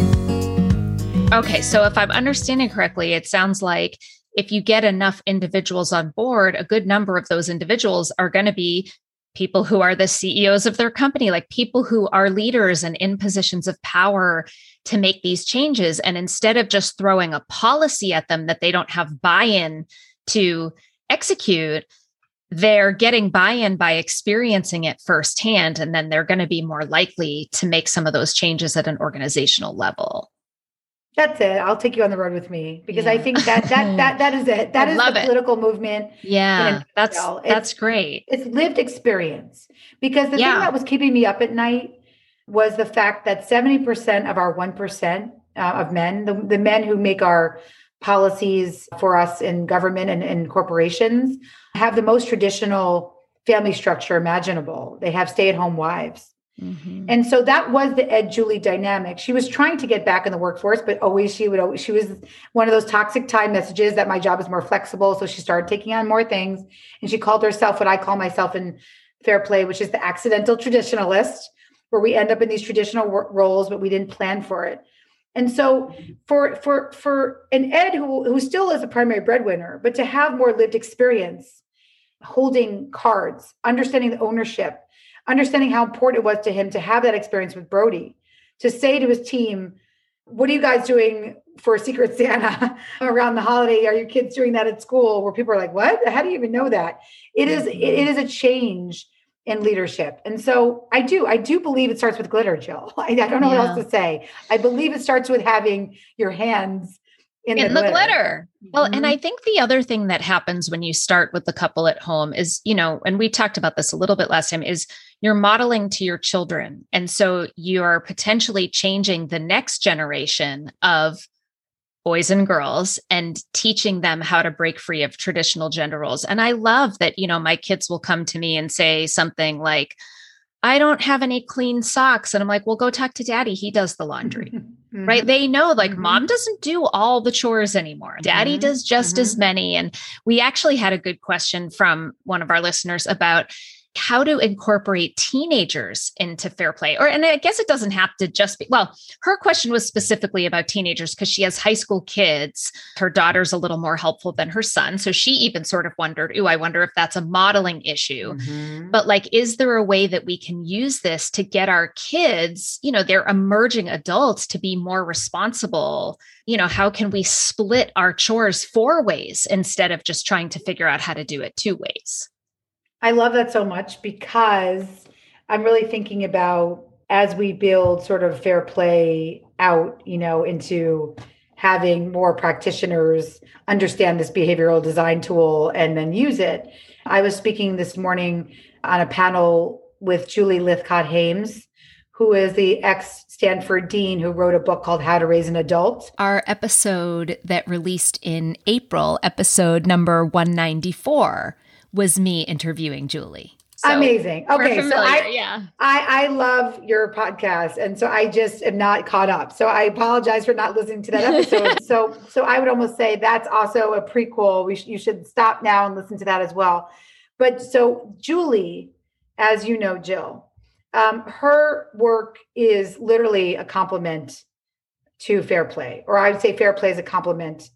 Okay, so if I'm understanding correctly, it sounds like if you get enough individuals on board, a good number of those individuals are going to be people who are the C E Os of their company, like people who are leaders and in positions of power to make these changes. And instead of just throwing a policy at them that they don't have buy-in to execute, they're getting buy-in by experiencing it firsthand. And then they're going to be more likely to make some of those changes at an organizational level. That's it. I'll take you on the road with me because yeah. I think that that that that is it. That is the political it. movement. Yeah, that's it's, that's great. It's lived experience. Because the yeah. thing that was keeping me up at night was the fact that seventy percent of our one percent uh, of men, the, the men who make our policies for us in government and, and corporations, have the most traditional family structure imaginable. They have stay-at-home wives. Mm-hmm. And so that was the Ed Julie dynamic. She was trying to get back in the workforce, but always she would always, she was one of those toxic time messages that my job is more flexible. So she started taking on more things. And she called herself what I call myself in Fair Play, which is the accidental traditionalist, where we end up in these traditional work roles, but we didn't plan for it. And so for for for an Ed who, who still is a primary breadwinner, but to have more lived experience, holding cards, understanding the ownership, understanding how important it was to him to have that experience with Brody, to say to his team, what are you guys doing for Secret Santa around the holiday? Are your kids doing that at school? Where people are like, what? How do you even know that? It is, it is a change in leadership. And so I do, I do believe it starts with glitter, Jill. I, I don't know yeah. what else to say. I believe it starts with having your hands in, in the, the glitter. glitter. Well, Mm-hmm. and I think the other thing that happens when you start with the couple at home is, you know, and we talked about this a little bit last time, is you're modeling to your children. And so you're potentially changing the next generation of boys and girls and teaching them how to break free of traditional gender roles. And I love that, you know, my kids will come to me and say something like, I don't have any clean socks. And I'm like, well, go talk to daddy. He does the laundry, mm-hmm. right? They know like mm-hmm. mom doesn't do all the chores anymore. Daddy mm-hmm. does just mm-hmm. as many. And we actually had a good question from one of our listeners about how to incorporate teenagers into Fair Play. Or, and I guess it doesn't have to just be, well, her question was specifically about teenagers because she has high school kids. Her daughter's a little more helpful than her son. So she even sort of wondered, ooh, I wonder if that's a modeling issue. Mm-hmm. But like, is there a way that we can use this to get our kids, you know, they're emerging adults to be more responsible? You know, how can we split our chores four ways instead of just trying to figure out how to do it two ways? I love that so much because I'm really thinking about as we build sort of Fair Play out, you know, into having more practitioners understand this behavioral design tool and then use it. I was speaking this morning on a panel with Julie Lythcott-Haims, who is the ex-Stanford dean who wrote a book called How to Raise an Adult. Our episode that released in April, episode number one ninety-four, was me interviewing Julie. So amazing. Okay. Familiar, so I, yeah. I, I love your podcast. And so I just am not caught up. So I apologize for not listening to that episode. so, so I would almost say that's also a prequel. We sh- you should stop now and listen to that as well. But so Julie, as you know, Jill, um, her work is literally a complement to Fair Play, or I would say Fair Play is a complement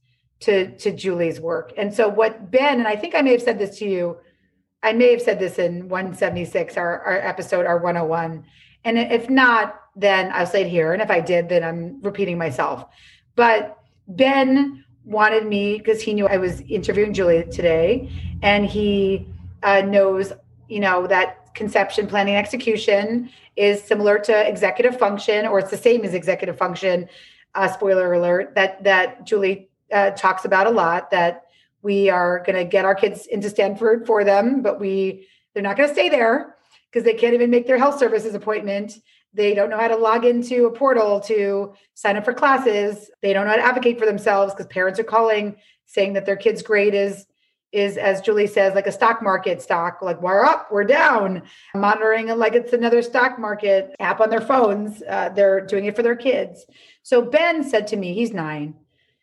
to, to Julie's work. And so what Ben, and I think I may have said this to you, I may have said this in one seventy-six, our, our episode, our one oh one. And if not, then I'll say it here. And if I did, then I'm repeating myself. But Ben wanted me, because he knew I was interviewing Julie today, and he uh, knows, you know, that conception, planning, execution is similar to executive function, or it's the same as executive function. Uh, spoiler alert, that, that Julie uh, talks about a lot, that we are going to get our kids into Stanford for them, but we, they're not going to stay there because they can't even make their health services appointment. They don't know how to log into a portal to sign up for classes. They don't know how to advocate for themselves because parents are calling saying that their kid's grade is, is, as Julie says, like a stock market stock, like we're up, we're down, monitoring it like it's another stock market app on their phones. Uh, they're doing it for their kids. So Ben said to me, he's nine.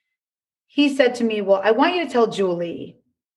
He said to me, well, I want you to tell Julie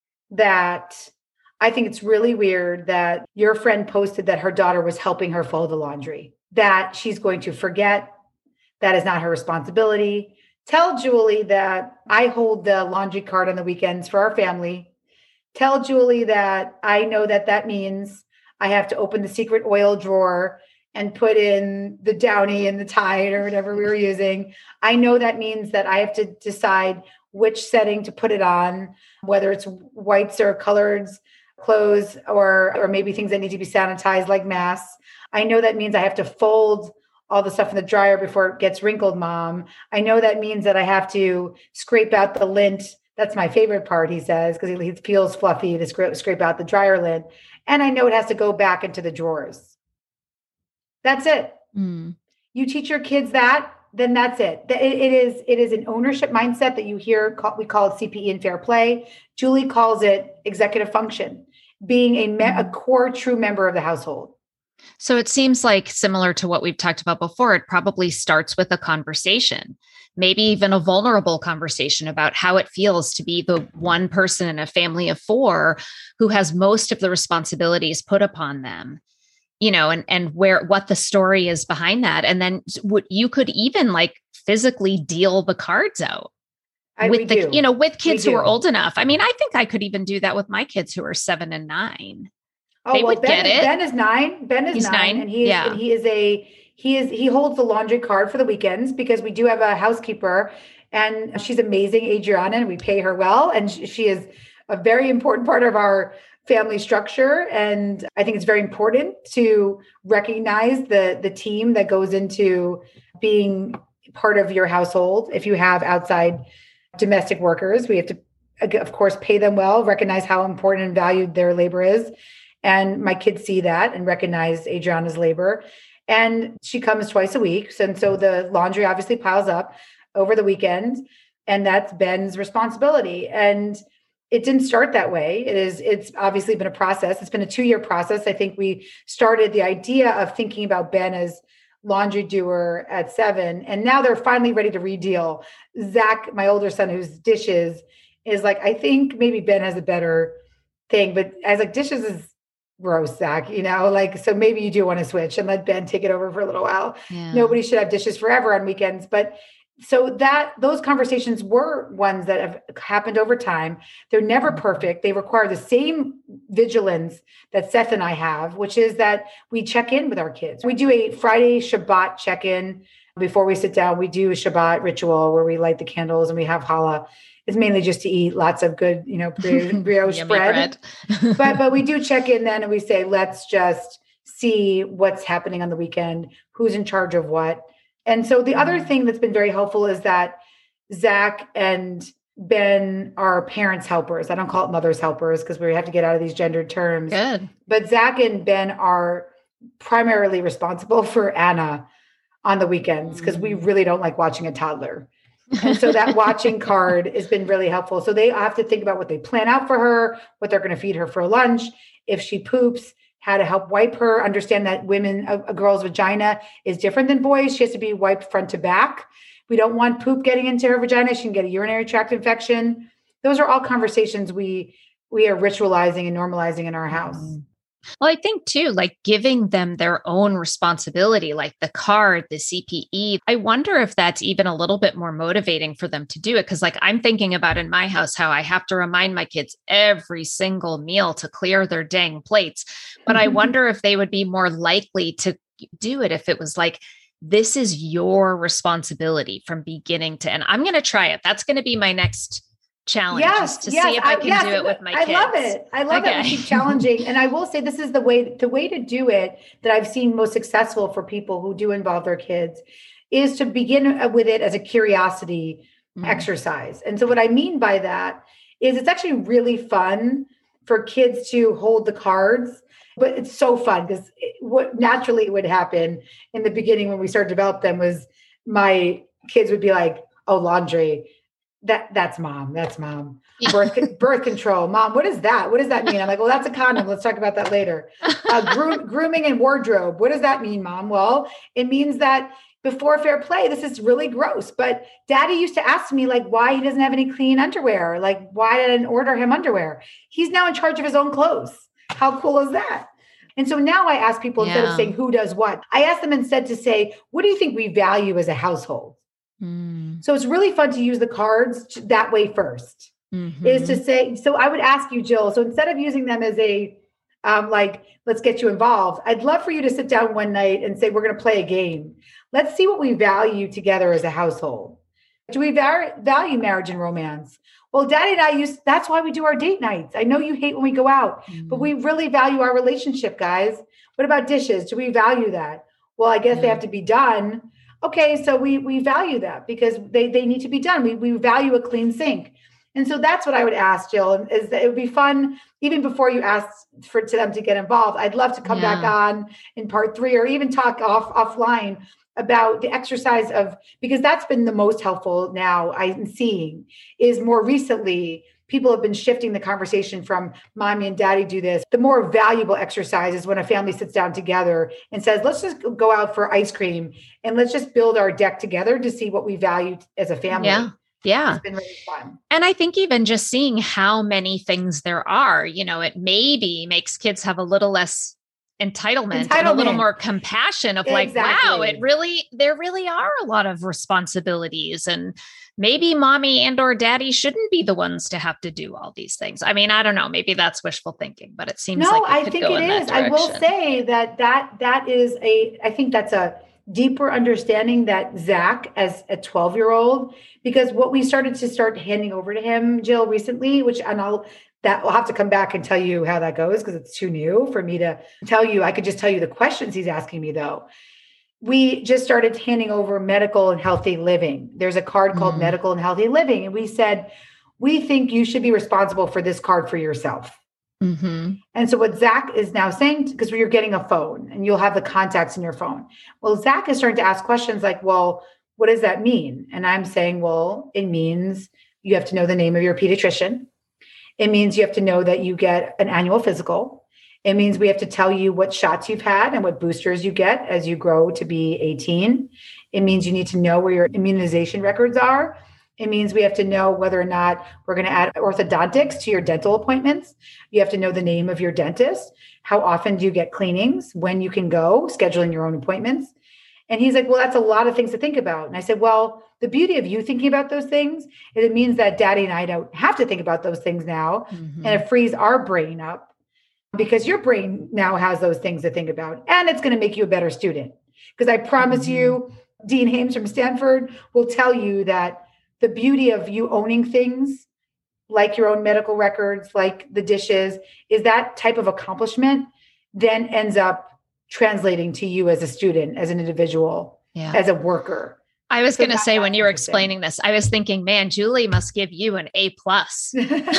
that I think it's really weird that your friend posted that her daughter was helping her fold the laundry, that she's going to forget. That is not her responsibility. Tell Julie that I hold the laundry cart on the weekends for our family. Tell Julie that I know that that means I have to open the secret oil drawer and put in the Downy and the Tide or whatever we were using. I know that means that I have to decide which setting to put it on, whether it's whites or coloreds, clothes, or, or maybe things that need to be sanitized like masks. I know that means I have to fold all the stuff in the dryer before it gets wrinkled, Mom. I know that means that I have to scrape out the lint. That's my favorite part, he says, because he feels fluffy to scrape, scrape out the dryer lint. And I know it has to go back into the drawers. That's it. Mm. You teach your kids that, then that's it. It, it is it is an ownership mindset that you hear. We call it C P E and fair play. Julie calls it executive function, being a, me- a core true member of the household. So it seems like, similar to what we've talked about before, it probably starts with a conversation, maybe even a vulnerable conversation about how it feels to be the one person in a family of four who has most of the responsibilities put upon them. You know, and, and where, what the story is behind that. And then what you could even like physically deal the cards out I, with the, do. you know, with kids we who do. are old enough. I mean, I think I could even do that with my kids who are seven and nine. Oh, they well, would Ben, get it. Ben is nine. Ben is He's nine, nine. and he is, Yeah. and he is a, he is, he holds the laundry card for the weekends because we do have a housekeeper and she's amazing, Adriana, and we pay her well. And she, she is a very important part of our family structure. And I think it's very important to recognize the, the team that goes into being part of your household. If you have outside domestic workers, we have to, of course, pay them well, recognize how important and valued their labor is. And my kids see that and recognize Adriana's labor. And she comes twice a week. So, and so the laundry obviously piles up over the weekend. And that's Ben's responsibility. And it didn't start that way. It is, it's obviously been a process. It's been a two-year process. I think we started the idea of thinking about Ben as laundry doer at seven. And now they're finally ready to redeal. Zach, my older son, who's dishes, is like, I think maybe Ben has a better thing, but I was like, dishes is gross, Zach, you know, like, so maybe you do want to switch and let Ben take it over for a little while. Yeah. Nobody should have dishes forever on weekends. But so that those conversations were ones that have happened over time. They're never perfect. They require the same vigilance that Seth and I have, which is that we check in with our kids. We do a Friday Shabbat check-in before we sit down. We do a Shabbat ritual where we light the candles and we have challah. It's mainly just to eat lots of good, you know, brioche bread. but but we do check in then and we say, let's just see what's happening on the weekend, who's in charge of what. And so the mm-hmm. other thing that's been very helpful is that Zach and Ben are parents' helpers. I don't call it mothers' helpers because we have to get out of these gendered terms. Good. But Zach and Ben are primarily responsible for Anna on the weekends because mm-hmm. we really don't like watching a toddler. And so that watching card has been really helpful. So they have to think about what they plan out for her, what they're going to feed her for lunch, if she poops, how to help wipe her, understand that women, a, a girl's vagina is different than boys. She has to be wiped front to back. We don't want poop getting into her vagina. She can get a urinary tract infection. Those are all conversations we we are ritualizing and normalizing in our house. Well, I think too, like giving them their own responsibility, like the card, the C P E. I wonder if that's even a little bit more motivating for them to do it. Cause like I'm thinking about in my house, how I have to remind my kids every single meal to clear their dang plates. But I wonder if they would be more likely to do it if it was like, this is your responsibility from beginning to end. I'm going to try it. That's going to be my next challenge, yes, to yes, see if I can I, yes, do it with my I kids. love it. I love okay. it. We keep challenging. And I will say this is the way, the way to do it that I've seen most successful for people who do involve their kids is to begin with it as a curiosity mm. exercise. And so what I mean by that is it's actually really fun for kids to hold the cards, but it's so fun because what naturally would happen in the beginning when we started to develop them was my kids would be like, oh, laundry. That that's mom. That's mom. Birth birth control. Mom, what is that? What does that mean? I'm like, well, that's a condom. Let's talk about that later. Uh, groom, grooming and wardrobe. What does that mean, Mom? Well, it means that before fair play, this is really gross. But Daddy used to ask me like why he doesn't have any clean underwear. Like why did I didn't order him underwear? He's now in charge of his own clothes. How cool is that? And so now I ask people yeah. instead of saying who does what, I ask them instead to say, what do you think we value as a household? So it's really fun to use the cards that way first mm-hmm. is to say, so I would ask you, Jill, so instead of using them as a, um, like, let's get you involved, I'd love for you to sit down one night and say, we're going to play a game. Let's see what we value together as a household. Do we var- value marriage and romance? Well, Daddy and I use, that's why we do our date nights. I know you hate when we go out, mm-hmm. but we really value our relationship, guys. What about dishes? Do we value that? Well, I guess yeah. they have to be done. Okay, so we we value that because they, they need to be done. We we value a clean sink. And so that's what I would ask, Jill, is that it would be fun, even before you ask for to them to get involved. I'd love to come yeah. back on in part three or even talk off offline about the exercise of, because that's been the most helpful now I'm seeing is more recently, people have been shifting the conversation from mommy and daddy do this. The more valuable exercise is when a family sits down together and says, let's just go out for ice cream and let's just build our deck together to see what we value as a family. Yeah. Yeah. It's been really fun. And I think even just seeing how many things there are, you know, it maybe makes kids have a little less entitlement, entitlement. and a little more compassion of exactly. like, wow, it really, there really are a lot of responsibilities, and maybe mommy and or daddy shouldn't be the ones to have to do all these things. I mean, I don't know, maybe that's wishful thinking, but it seems no, like it I could think go it in is. that I will direction. say that that, that is a, I think that's a deeper understanding that Zach as a twelve year old, because what we started to start handing over to him, Jill, recently, which, and I'll, that I'll have to come back and tell you how that goes because it's too new for me to tell you. I could just tell you the questions he's asking me though. We just started handing over medical and healthy living. There's a card called mm. medical and healthy living. And we said, we think you should be responsible for this card for yourself. Mm-hmm. And so what Zach is now saying, because you're getting a phone and you'll have the contacts in your phone. Well, Zach is starting to ask questions like, well, what does that mean? And I'm saying, well, it means you have to know the name of your pediatrician. It means you have to know that you get an annual physical. It means we have to tell you what shots you've had and what boosters you get as you grow to be eighteen. It means you need to know where your immunization records are. It means we have to know whether or not we're going to add orthodontics to your dental appointments. You have to know the name of your dentist. How often do you get cleanings? When you can go, scheduling your own appointments. And he's like, well, that's a lot of things to think about. And I said, well, the beauty of you thinking about those things is it means that daddy and I don't have to think about those things now. Mm-hmm. And it frees our brain up because your brain now has those things to think about. And it's going to make you a better student. Because I promise mm-hmm. you, Dean Hames from Stanford will tell you that the beauty of you owning things like your own medical records, like the dishes, is that type of accomplishment then ends up translating to you as a student, as an individual, yeah. as a worker. I was so going to say, when you were explaining this, I was thinking, man, Julie must give you an A plus.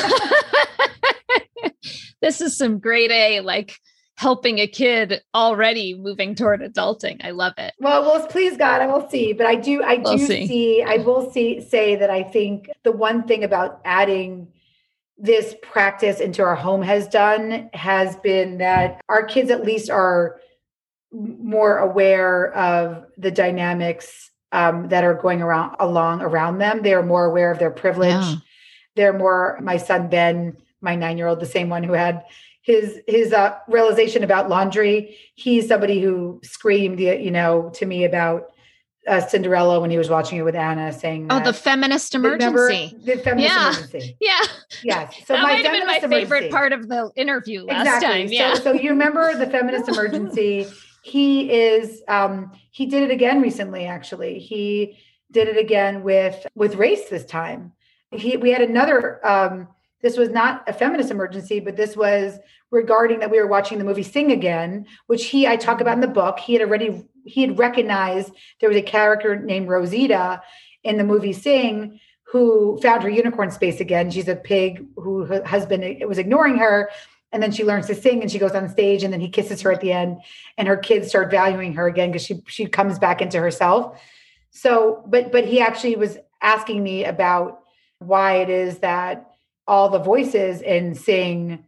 This is some grade A, like helping a kid already moving toward adulting. I love it. Well, well, please God, I will see. But I do, I we'll do see. see, I will see, say that I think the one thing about adding this practice into our home has done has been that our kids at least are more aware of the dynamics um, that are going around along around them. They're more aware of their privilege. Yeah. They're more, my son, Ben, my nine-year-old, the same one who had his his uh, realization about laundry. He's somebody who screamed, you know, to me about uh, Cinderella when he was watching it with Anna, saying, "Oh, that, the feminist emergency." Remember the feminist yeah. emergency. Yeah. Yes. So that my might have been my emergency. favorite part of the interview last exactly. time. Yeah. So, so you remember the feminist emergency? He is. Um, he did it again recently. Actually, he did it again with with race this time. He we had another. Um, this was not a feminist emergency, but this was regarding that we were watching the movie Sing Again, which he I talk about in the book. He had already he had recognized there was a character named Rosita in the movie Sing who found her unicorn space again. She's a pig who her husband was ignoring her. And then she learns to sing and she goes on stage and then he kisses her at the end and her kids start valuing her again because she she comes back into herself. So, but but he actually was asking me about why it is that all the voices in Sing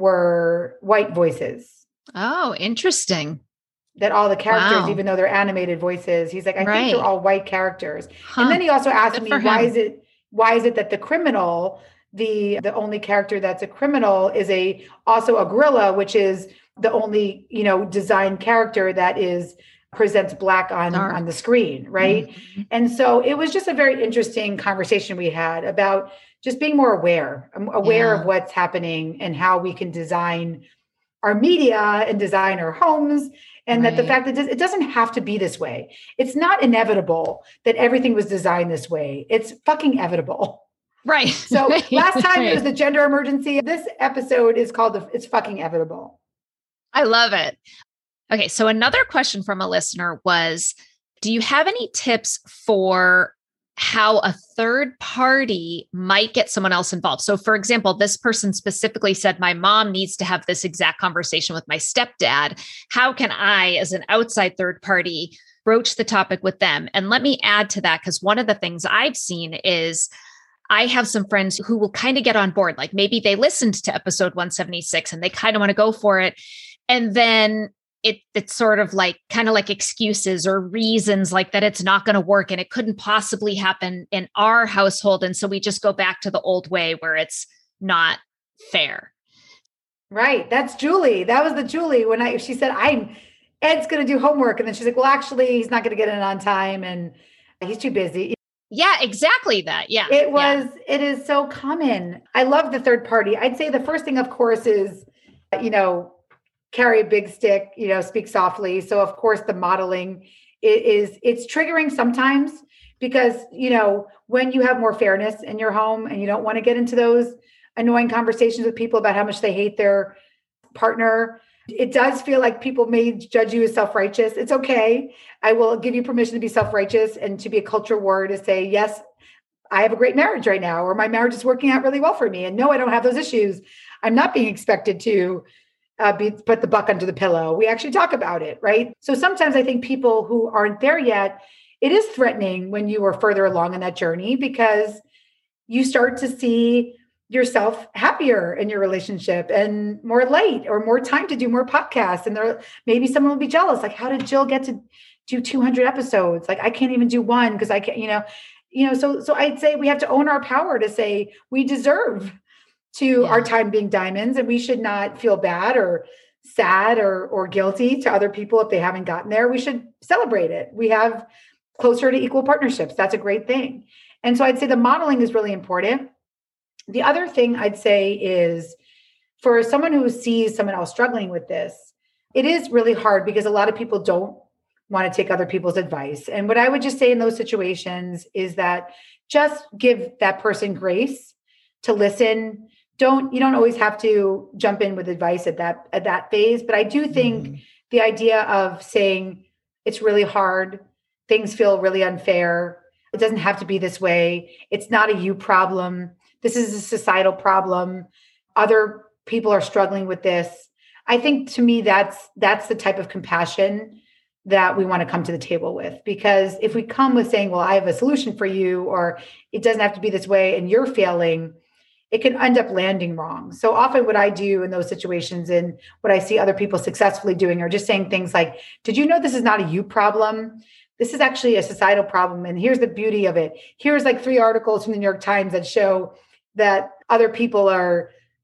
were white voices. Oh, interesting. That all the characters, wow. even though they're animated voices, he's like, I right. think they're all white characters. Huh. And then he also asked Good me, for why him. is it why is it that the criminal, the the only character that's a criminal is a also a gorilla, which is the only, you know, designed character that is presents black on, on the screen, right? Mm-hmm. And so it was just a very interesting conversation we had about just being more aware, aware yeah. of what's happening and how we can design our media and design our homes. And right. that the fact that it doesn't have to be this way. It's not inevitable that everything was designed this way. It's fucking inevitable. Right. So last time right. it was the gender emergency. This episode is called the, It's Fucking Inevitable. I love it. Okay. So another question from a listener was, do you have any tips for how a third party might get someone else involved? So for example, this person specifically said, my mom needs to have this exact conversation with my stepdad. How can I, as an outside third party, broach the topic with them? And let me add to that, because one of the things I've seen is I have some friends who will kind of get on board. Like maybe they listened to episode one seventy-six and they kind of want to go for it. And then It it's sort of like kind of like excuses or reasons like that it's not going to work and it couldn't possibly happen in our household. And so we just go back to the old way where it's not fair. Right. That's Julie. That was the Julie when I she said, I'm Ed's going to do homework. And then she's like, well, actually, he's not going to get in on time and he's too busy. Yeah, exactly that. Yeah. It was, yeah. it is so common. I love the third party. I'd say the first thing, of course, is, you know, carry a big stick, you know, speak softly. So of course the modeling is, it's triggering sometimes because, you know, when you have more fairness in your home and you don't want to get into those annoying conversations with people about how much they hate their partner, it does feel like people may judge you as self-righteous. It's okay. I will give you permission to be self-righteous and to be a culture war to say, yes, I have a great marriage right now, or my marriage is working out really well for me. And no, I don't have those issues. I'm not being expected to Uh, be, put the buck under the pillow. We actually talk about it, right? So sometimes I think people who aren't there yet, it is threatening when you are further along in that journey because you start to see yourself happier in your relationship and more light or more time to do more podcasts. And there, maybe someone will be jealous. Like, how did Jill get to do two hundred episodes? Like, I can't even do one because I can't, you know, you know, so, so I'd say we have to own our power to say we deserve to yeah. our time being diamonds, and we should not feel bad or sad or or guilty to other people if they haven't gotten there. We should celebrate it. We have closer to equal partnerships. That's a great thing. And so I'd say the modeling is really important. The other thing I'd say is for someone who sees someone else struggling with this, it is really hard because a lot of people don't want to take other people's advice. And what I would just say in those situations is that just give that person grace to listen. Don't, you don't always have to jump in with advice at that, at that phase. But I do think mm. the idea of saying it's really hard, things feel really unfair. It doesn't have to be this way. It's not a you problem. This is a societal problem. Other people are struggling with this. I think to me, that's, that's the type of compassion that we want to come to the table with. Because if we come with saying, well, I have a solution for you, or it doesn't have to be this way and you're failing, it can end up landing wrong. So often what I do in those situations and what I see other people successfully doing are just saying things like, did you know this is not a you problem? This is actually a societal problem. And here's the beauty of it. Here's like three articles from the New York Times that show that other people are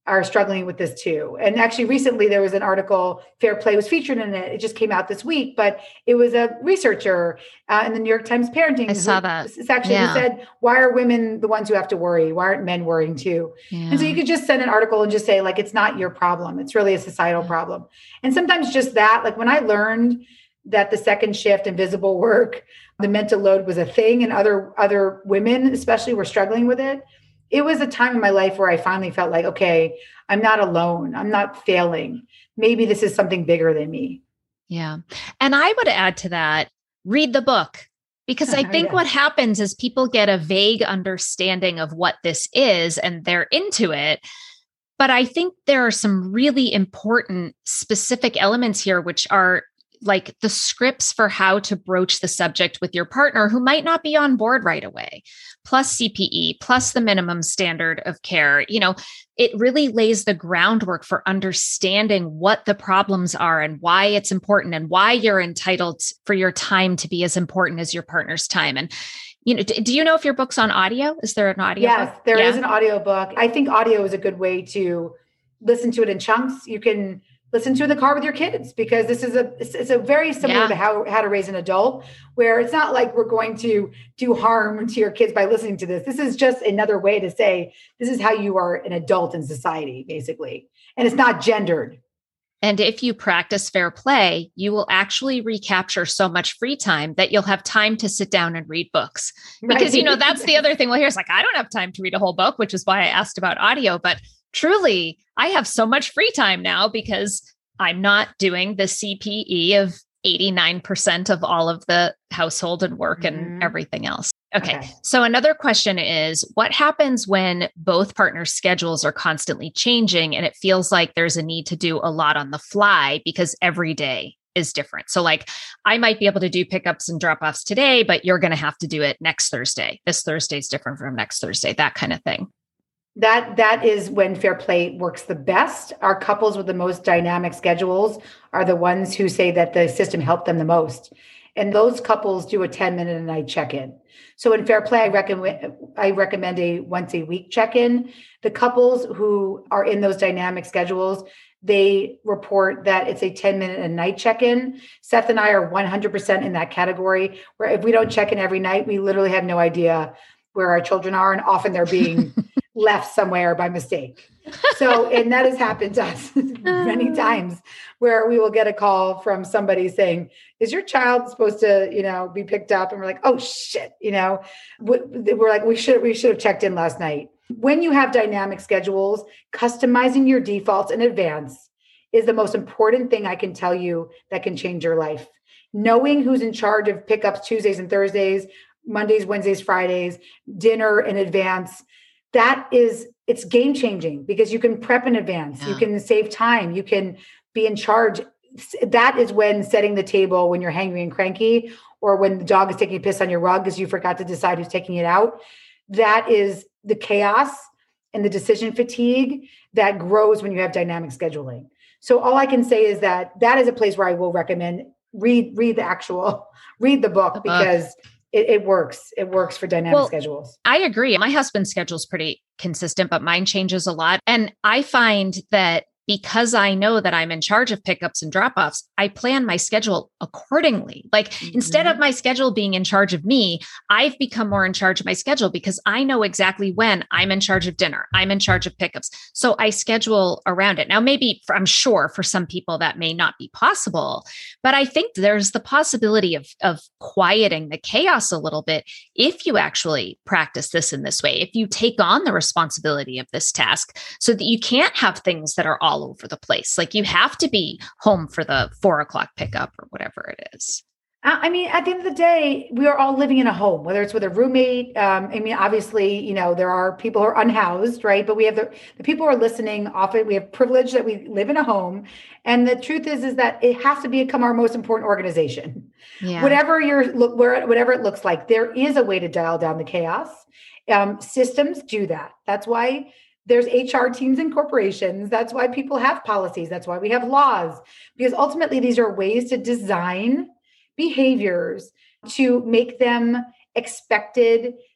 are struggling with this too. And actually recently there was an article, Fair Play was featured in it. It just came out this week, but it was a researcher uh, in the New York Times Parenting. I saw that. Section yeah. who said, why are women the ones who have to worry? Why aren't men worrying too? Yeah. And so you could just send an article and just say like, it's not your problem. It's really a societal yeah. problem. And sometimes just that, like when I learned that the second shift invisible work, the mental load was a thing and other, other women especially were struggling with it. It was a time in my life where I finally felt like, okay, I'm not alone. I'm not failing. Maybe this is something bigger than me. Yeah. And I would add to that, read the book, because I think yeah. what happens is people get a vague understanding of what this is and they're into it. But I think there are some really important specific elements here, which are like the scripts for how to broach the subject with your partner who might not be on board right away, plus C P E, plus the minimum standard of care. You know, it really lays the groundwork for understanding what the problems are and why it's important and why you're entitled for your time to be as important as your partner's time. And, you know, do you know if your book's on audio? Is there an audio yes, book? there yeah. is an audio book. I think audio is a good way to listen to it in chunks. You can listen to in the car with your kids, because this is a, it's, it's a very similar yeah. to how, how to raise an adult, where it's not like we're going to do harm to your kids by listening to this. This is just another way to say, this is how you are an adult in society, basically. And it's not gendered. And if you practice fair play, you will actually recapture so much free time that you'll have time to sit down and read books. Because, right. you know, that's the other thing. Well, here's like, I don't have time to read a whole book, which is why I asked about audio, but truly, I have so much free time now because I'm not doing the C P E of eighty-nine percent of all of the household and work mm-hmm. and everything else. Okay. okay. So another question is, what happens when both partners' schedules are constantly changing and it feels like there's a need to do a lot on the fly because every day is different? So like, I might be able to do pickups and drop-offs today, but you're going to have to do it next Thursday. This Thursday is different from next Thursday, that kind of thing. That that is when Fair Play works the best. Our couples with the most dynamic schedules are the ones who say that the system helped them the most. And those couples do a ten minute a night check-in. So in Fair Play, I recommend I recommend a once a week check-in. The couples who are in those dynamic schedules, they report that it's a ten minute a night check-in. Seth and I are one hundred percent in that category, where if we don't check in every night, we literally have no idea where our children are. And often they're being left somewhere by mistake. So, and that has happened to us many times, where we will get a call from somebody saying, is your child supposed to, you know, be picked up? And we're like, oh shit, you know, we're like, we should, we should have checked in last night. When you have dynamic schedules, customizing your defaults in advance is the most important thing I can tell you that can change your life. Knowing who's in charge of pickups Tuesdays and Thursdays, Mondays, Wednesdays, Fridays, dinner in advance, that is, it's game changing, because you can prep in advance. Yeah. You can save time. You can be in charge. That is when setting the table when you're hangry and cranky, or when the dog is taking a piss on your rug because you forgot to decide who's taking it out. That is the chaos and the decision fatigue that grows when you have dynamic scheduling. So all I can say is that that is a place where I will recommend read, read the actual, read the book, the because book. It, it works. It works for dynamic well, schedules. I agree. My husband's schedule is pretty consistent, but mine changes a lot. And I find that because I know that I'm in charge of pickups and drop-offs, I plan my schedule accordingly. Like mm-hmm. instead of my schedule being in charge of me, I've become more in charge of my schedule because I know exactly when I'm in charge of dinner, I'm in charge of pickups. So I schedule around it. Now, maybe for, I'm sure for some people that may not be possible, but I think there's the possibility of, of quieting the chaos a little bit if you actually practice this in this way, if you take on the responsibility of this task, so that you can't have things that are all all over the place. Like you have to be home for the four o'clock pickup or whatever it is. I mean, at the end of the day, we are all living in a home, whether it's with a roommate. Um, I mean, obviously, you know, there are people who are unhoused, right? But we have the, the people who are listening often, we have privilege that we live in a home. And the truth is, is that it has to become our most important organization. Yeah. Whatever you're, look, where, whatever it looks like, there is a way to dial down the chaos. Um, systems do that. That's why there's H R teams and corporations. That's why people have policies. That's why we have laws, because ultimately these are ways to design behaviors to make them expected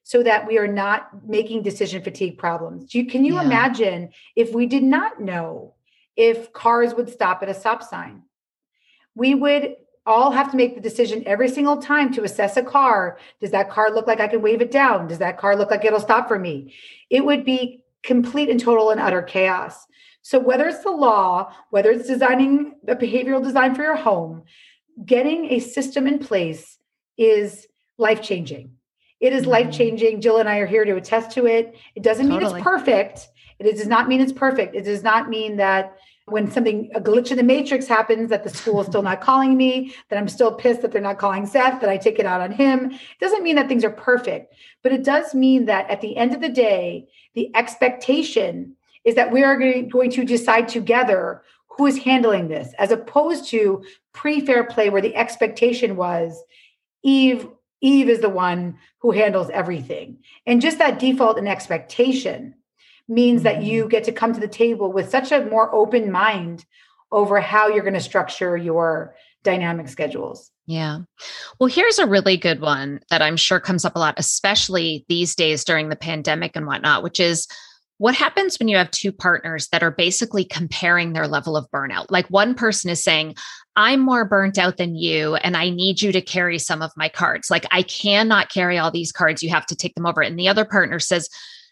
so that we are not making decision fatigue problems. Do you, can you Yeah. imagine if we did not know if cars would stop at a stop sign? We would all have to make the decision every single time to assess a car. Does that car look like I can wave it down? Does that car look like it'll stop for me? It would be complete and total and utter chaos. So whether it's the law, whether it's designing a behavioral design for your home, getting a system in place is life-changing. It is mm-hmm. life-changing. Jill and I are here to attest to it. It doesn't totally. mean it's perfect. It does not mean it's perfect. It does not mean that when something, a glitch in the matrix happens, that the school is still not calling me, that I'm still pissed that they're not calling Seth, that I take it out on him. It doesn't mean that things are perfect, but it does mean that at the end of the day, the expectation is that we are going to decide together who is handling this, as opposed to pre-fair play where the expectation was Eve, Eve is the one who handles everything. And just that default and expectation means that you get to come to the table with such a more open mind over how you're going to structure your dynamic schedules. Yeah. Well, here's a really good one that I'm sure comes up a lot, especially these days during the pandemic and whatnot, which is what happens when you have two partners that are basically comparing their level of burnout? Like one person is saying, I'm more burnt out than you, and I need you to carry some of my cards. Like I cannot carry all these cards. You have to take them over. And the other partner says,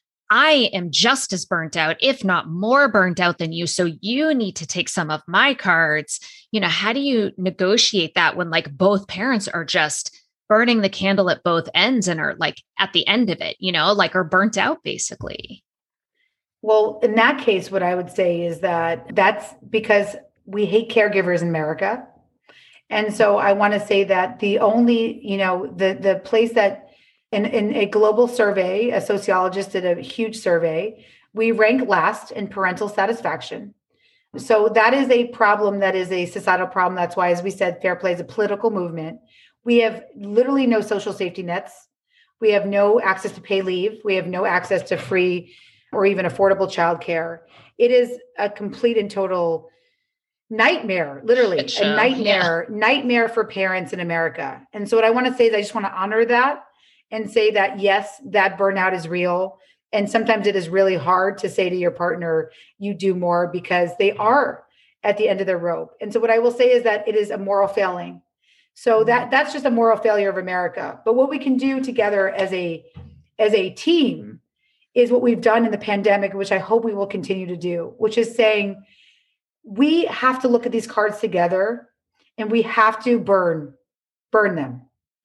I am just as burnt out, if not more burnt out than you. So you need to take some of my cards. You know, how do you negotiate that when like both parents are just burning the candle at both ends and are like at the end of it, you know, like are burnt out basically? Well, in that case, what I would say is that that's because we hate caregivers in America. And so I want to say that the only, you know, the, the place that In, in a global survey, a sociologist did a huge survey, we rank last in parental satisfaction. So that is a problem that is a societal problem. That's why, as we said, fair play is a political movement. We have literally no social safety nets. We have no access to pay leave. We have no access to free or even affordable childcare. It is a complete and total nightmare, literally a nightmare, yeah. nightmare for parents in America. And so what I want to say is I just want to honor that and say that, yes, that burnout is real. And sometimes it is really hard to say to your partner, you do more, because they are at the end of their rope. And so what I will say is that it is a moral failing. So that that's just a moral failure of America. But what we can do together as a, as a team is what we've done in the pandemic, which I hope we will continue to do, which is saying we have to look at these cards together and we have to burn, burn them.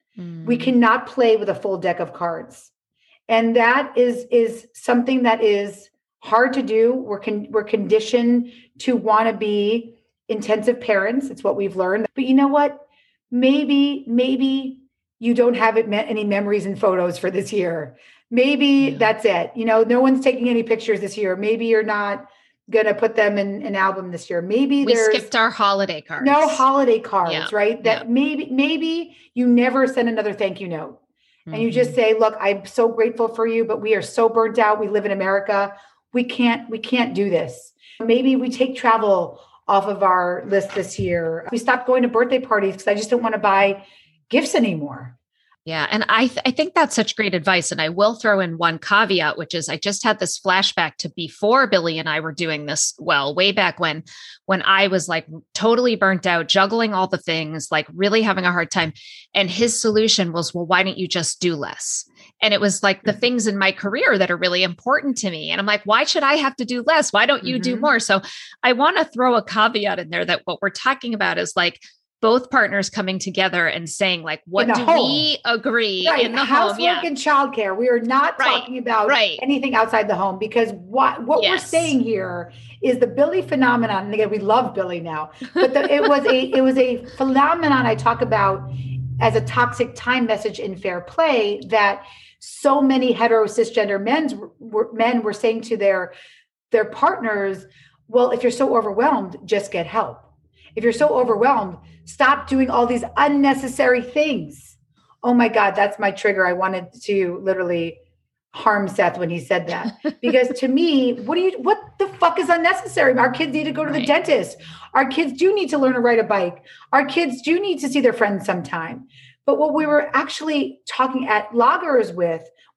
We cannot play with a full deck of cards. And that is, is something that is hard to do. We're, con- we're conditioned to want to be intensive parents. It's what we've learned. But you know what? Maybe, maybe you don't have it me- any memories and photos for this year. Maybe yeah. that's it. You know, no one's taking any pictures this year. Maybe you're not going to put them in an album this year. Maybe we there's skipped our holiday cards. No holiday cards, yeah. right? That yeah. maybe, maybe you never send another thank you note mm-hmm. and you just say, look, I'm so grateful for you, but we are so burnt out. We live in America. We can't, we can't do this. Maybe we take travel off of our list this year. We stopped going to birthday parties because I just don't want to buy gifts anymore. Yeah. And I, th- I think that's such great advice. And I will throw in one caveat, which is I just had this flashback to before Billy and I were doing this, well, way back when, when I was like totally burnt out, juggling all the things, like really having a hard time. And his solution was, well, why don't you just do less? And it was like the things in my career that are really important to me. And I'm like, why should I have to do less? Why don't you mm-hmm. do more? So I want to throw a caveat in there that what we're talking about is like, both partners coming together and saying like, what do home. we agree right. in the housework home? Yeah. and childcare. We are not right. talking about right. anything outside the home, because what, what yes. we're saying here is the Billy phenomenon. And again, we love Billy now, but the, it was a, it was a phenomenon I talk about as a toxic time message in Fair Play, that so many hetero cisgender men's were, men were saying to their, their partners, well, if you're so overwhelmed, just get help. If you're so overwhelmed, stop doing all these unnecessary things. Oh my God, that's my trigger. I wanted to literally harm Seth when he said that. Because to me, what do you, what the fuck is unnecessary? Our kids need to go to right. the dentist. Our kids do need to learn to ride a bike. Our kids do need to see their friends sometime. But what we were actually talking at Loggers with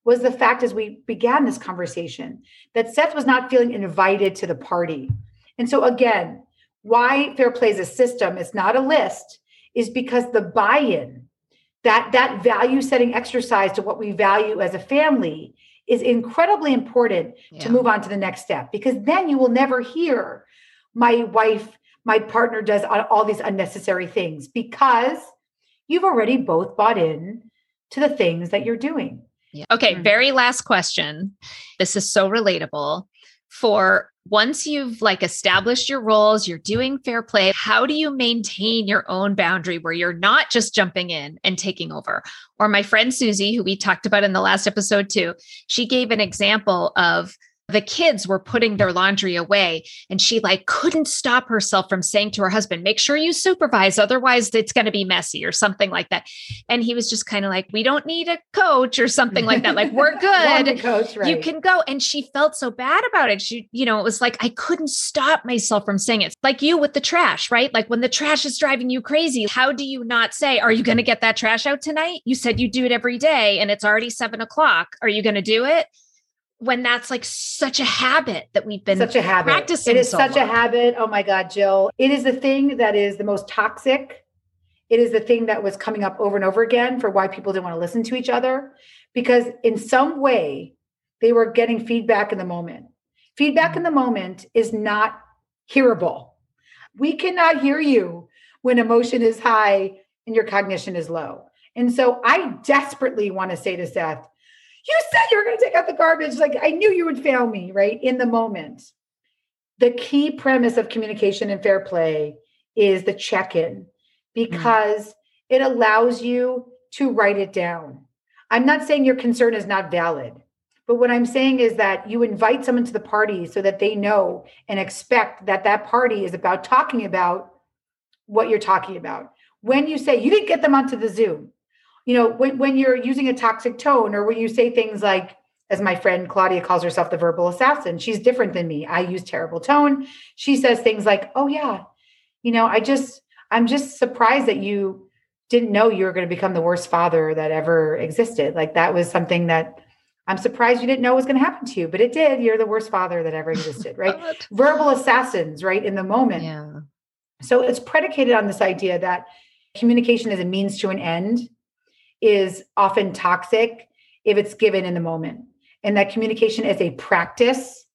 was the fact as we began this conversation that Seth was not feeling invited to the party. And so again, why Fair Play is a system, it's not a list, is because the buy-in, that, that value setting exercise to what we value as a family is incredibly important yeah. to move on to the next step, because then you will never hear my wife, my partner does all these unnecessary things, because you've already both bought in to the things that you're doing. Yeah. Okay. Mm-hmm. Very last question. This is so relatable. For once you've like established your roles, you're doing fair play, how do you maintain your own boundary where you're not just jumping in and taking over? Or my friend Susie, who we talked about in the last episode too, she gave an example of the kids were putting their laundry away and she like couldn't stop herself from saying to her husband, make sure you supervise, otherwise it's going to be messy or something like that. And he was just kind of like, we don't need a coach or something like that. Like, we're good. Coach, right. You can go. And she felt so bad about it. She, you know, it was like, I couldn't stop myself from saying it. Like you with the trash, right? Like when the trash is driving you crazy, how do you not say, are you going to get that trash out tonight? You said you do it every day and it's already seven o'clock. Are you going to do it? When that's like such a habit that we've been such a habit. practicing. It is so such long. a habit. Oh my God, Jill. It is the thing that is the most toxic. It is the thing that was coming up over and over again for why people didn't want to listen to each other, because in some way they were getting feedback in the moment. Feedback in the moment is not hearable. We cannot hear you when emotion is high and your cognition is low. And so I desperately want to say to Seth, you said you were going to take out the garbage. Like, I knew you would fail me, right? In the moment. The key premise of communication and fair play is the check-in, because mm. it allows you to write it down. I'm not saying your concern is not valid, but what I'm saying is that you invite someone to the party so that they know and expect that that party is about talking about what you're talking about. When you say you didn't get them onto the Zoom, you know, when, when you're using a toxic tone, or when you say things like, as my friend Claudia calls herself, the verbal assassin, she's different than me. I use terrible tone. She says things like, oh yeah, you know, I just, I'm just surprised that you didn't know you were going to become the worst father that ever existed. Like, that was something that I'm surprised you didn't know was going to happen to you, but it did. You're the worst father that ever existed, right? Verbal assassins, right? In the moment. Yeah. So it's predicated on this idea that communication as a means to an end is often toxic if it's given in the moment. And that communication as a practice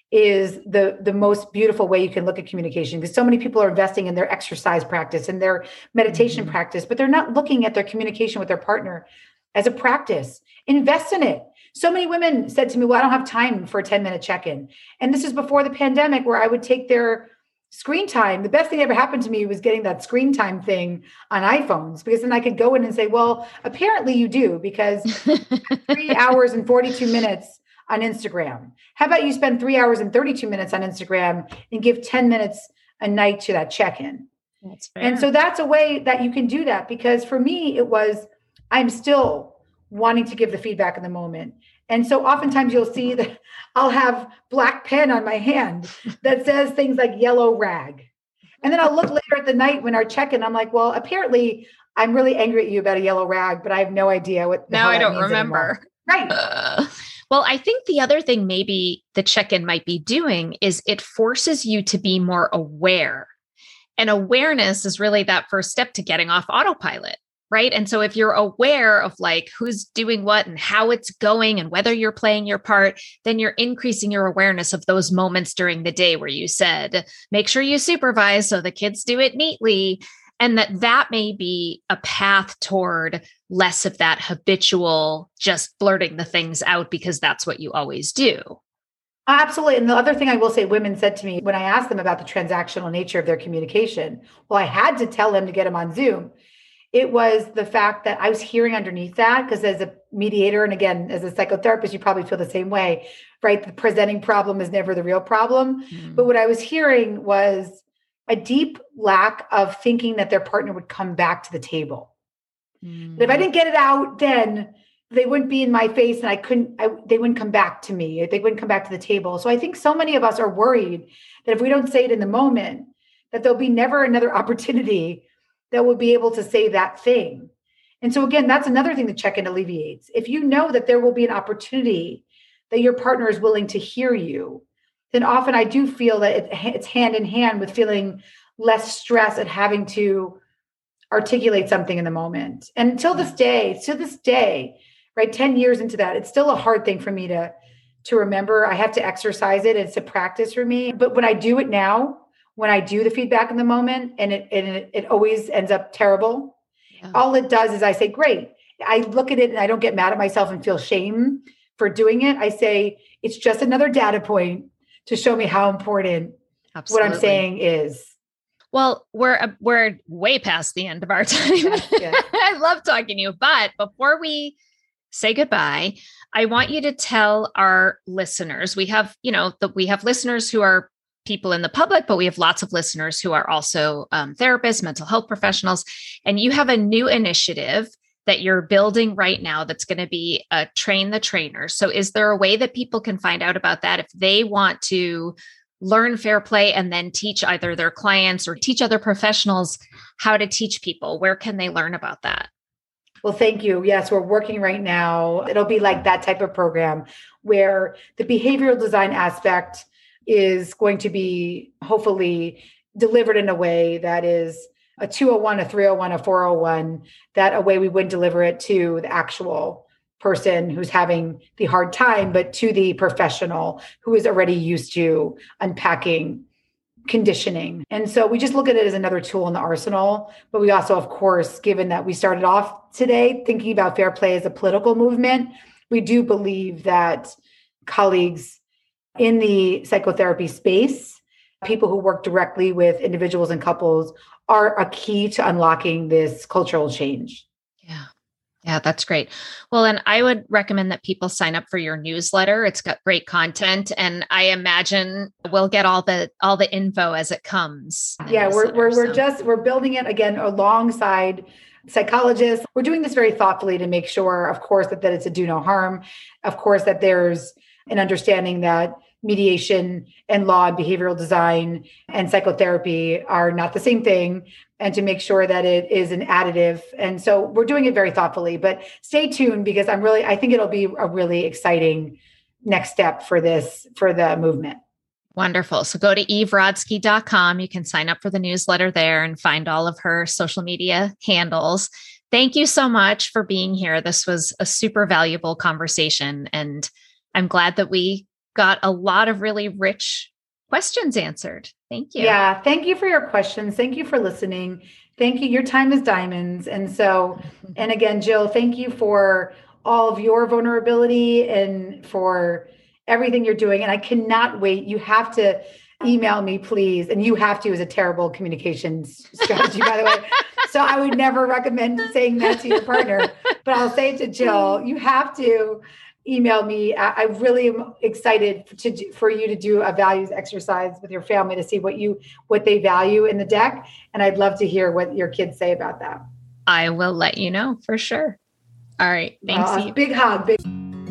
is the, the most beautiful way you can look at communication, because so many people are investing in their exercise practice and their meditation mm-hmm. practice, but they're not looking at their communication with their partner as a practice. Invest in it. So many women said to me, well, I don't have time for a ten minute check-in. And this is before the pandemic, where I would take their screen time. The best thing that ever happened to me was getting that screen time thing on iPhones, because then I could go in and say, well, apparently you do, because three hours and forty-two minutes on Instagram. How about you spend three hours and thirty-two minutes on Instagram and give ten minutes a night to that check-in? That's fair. And so that's a way that you can do that, because for me, it was, I'm still wanting to give the feedback in the moment. And so oftentimes you'll see that I'll have black pen on my hand that says things like yellow rag. And then I'll look later at the night when our check-in, I'm like, well, apparently I'm really angry at you about a yellow rag, but I have no idea what. Now I don't remember. Anymore. Right. Uh, well, I think the other thing maybe the check-in might be doing is it forces you to be more aware. And awareness is really that first step to getting off autopilot. Right. And so if you're aware of like who's doing what and how it's going and whether you're playing your part, then you're increasing your awareness of those moments during the day where you said, make sure you supervise so the kids do it neatly. And that that may be a path toward less of that habitual, just blurting the things out because that's what you always do. Absolutely. And the other thing I will say, women said to me when I asked them about the transactional nature of their communication, well, I had to tell them to get them on Zoom. It was the fact that I was hearing underneath that, because as a mediator, and again, as a psychotherapist, you probably feel the same way, right? The presenting problem is never the real problem. Mm. But what I was hearing was a deep lack of thinking that their partner would come back to the table. Mm. That if I didn't get it out, then they wouldn't be in my face and I couldn't, I, they wouldn't come back to me. They wouldn't come back to the table. So I think so many of us are worried that if we don't say it in the moment, that there'll be never another opportunity that will be able to say that thing. And so again, that's another thing the check-in alleviates. If you know that there will be an opportunity that your partner is willing to hear you, then often I do feel that it, it's hand in hand with feeling less stress at having to articulate something in the moment. And until this day, to this day, right, ten years into that, it's still a hard thing for me to, to remember. I have to exercise it. It's a practice for me. But when I do it now, when I do the feedback in the moment, and it, and it, it always ends up terrible, yeah. all it does is I say, great. I look at it and I don't get mad at myself and feel shame for doing it. I say, it's just another data point to show me how important Absolutely. What I'm saying is. Well, we're we're way past the end of our time. Yes, yes. I love talking to you. But before we say goodbye, I want you to tell our listeners, we have, you know, the, we have listeners who are people in the public, but we have lots of listeners who are also um, therapists, mental health professionals, and you have a new initiative that you're building right now that's going to be a Train the Trainer. So is there a way that people can find out about that if they want to learn Fair Play and then teach either their clients or teach other professionals how to teach people? Where can they learn about that? Well, thank you. Yes, we're working right now. It'll be like that type of program where the behavioral design aspect is going to be hopefully delivered in a way that is a two oh one, a three oh one, a four oh one, that a way we would deliver it to the actual person who's having the hard time, but to the professional who is already used to unpacking conditioning. And so we just look at it as another tool in the arsenal. But we also, of course, given that we started off today thinking about Fair Play as a political movement, we do believe that colleagues in the psychotherapy space, people who work directly with individuals and couples, are a key to unlocking this cultural change. Yeah. Yeah, that's great. Well, and I would recommend that people sign up for your newsletter. It's got great content, and I imagine we'll get all the all the info as it comes. Yeah, we're we're we're so. just we're building it again alongside psychologists. We're doing this very thoughtfully to make sure, of course, that, that it's a do no harm. Of course, that there's an understanding that mediation and law and behavioral design and psychotherapy are not the same thing, and to make sure that it is an additive. And so we're doing it very thoughtfully, but stay tuned because I'm really, I think it'll be a really exciting next step for this, for the movement. Wonderful. So go to eve rodsky dot com. You can sign up for the newsletter there and find all of her social media handles. Thank you so much for being here. This was a super valuable conversation, and I'm glad that we got a lot of really rich questions answered. Thank you. Yeah. Thank you for your questions. Thank you for listening. Thank you. Your time is diamonds. And so, and again, Jill, thank you for all of your vulnerability and for everything you're doing. And I cannot wait. You have to email me, please. And you have to is a terrible communications strategy, by the way. So I would never recommend saying that to your partner, but I'll say it to Jill. You have to email me. I really am excited to do, for you to do a values exercise with your family to see what you what they value in the deck. And I'd love to hear what your kids say about that. I will let you know for sure. All right. Thanks. Uh, big hug. Big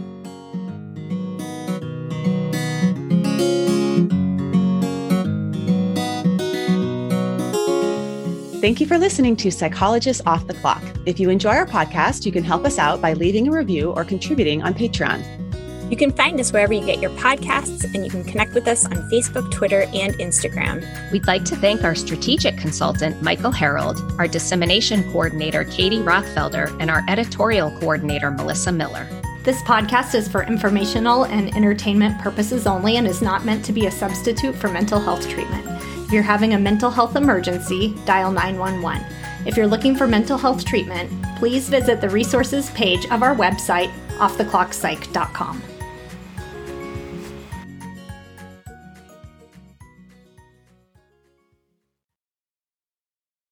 Thank you for listening to Psychologists Off the Clock. If you enjoy our podcast, you can help us out by leaving a review or contributing on Patreon. You can find us wherever you get your podcasts, and you can connect with us on Facebook, Twitter, and Instagram. We'd like to thank our strategic consultant, Michael Harold, our dissemination coordinator, Katie Rothfelder, and our editorial coordinator, Melissa Miller. This podcast is for informational and entertainment purposes only and is not meant to be a substitute for mental health treatment. If you're having a mental health emergency, dial nine one one. If you're looking for mental health treatment, please visit the resources page of our website, off the clock psych dot com.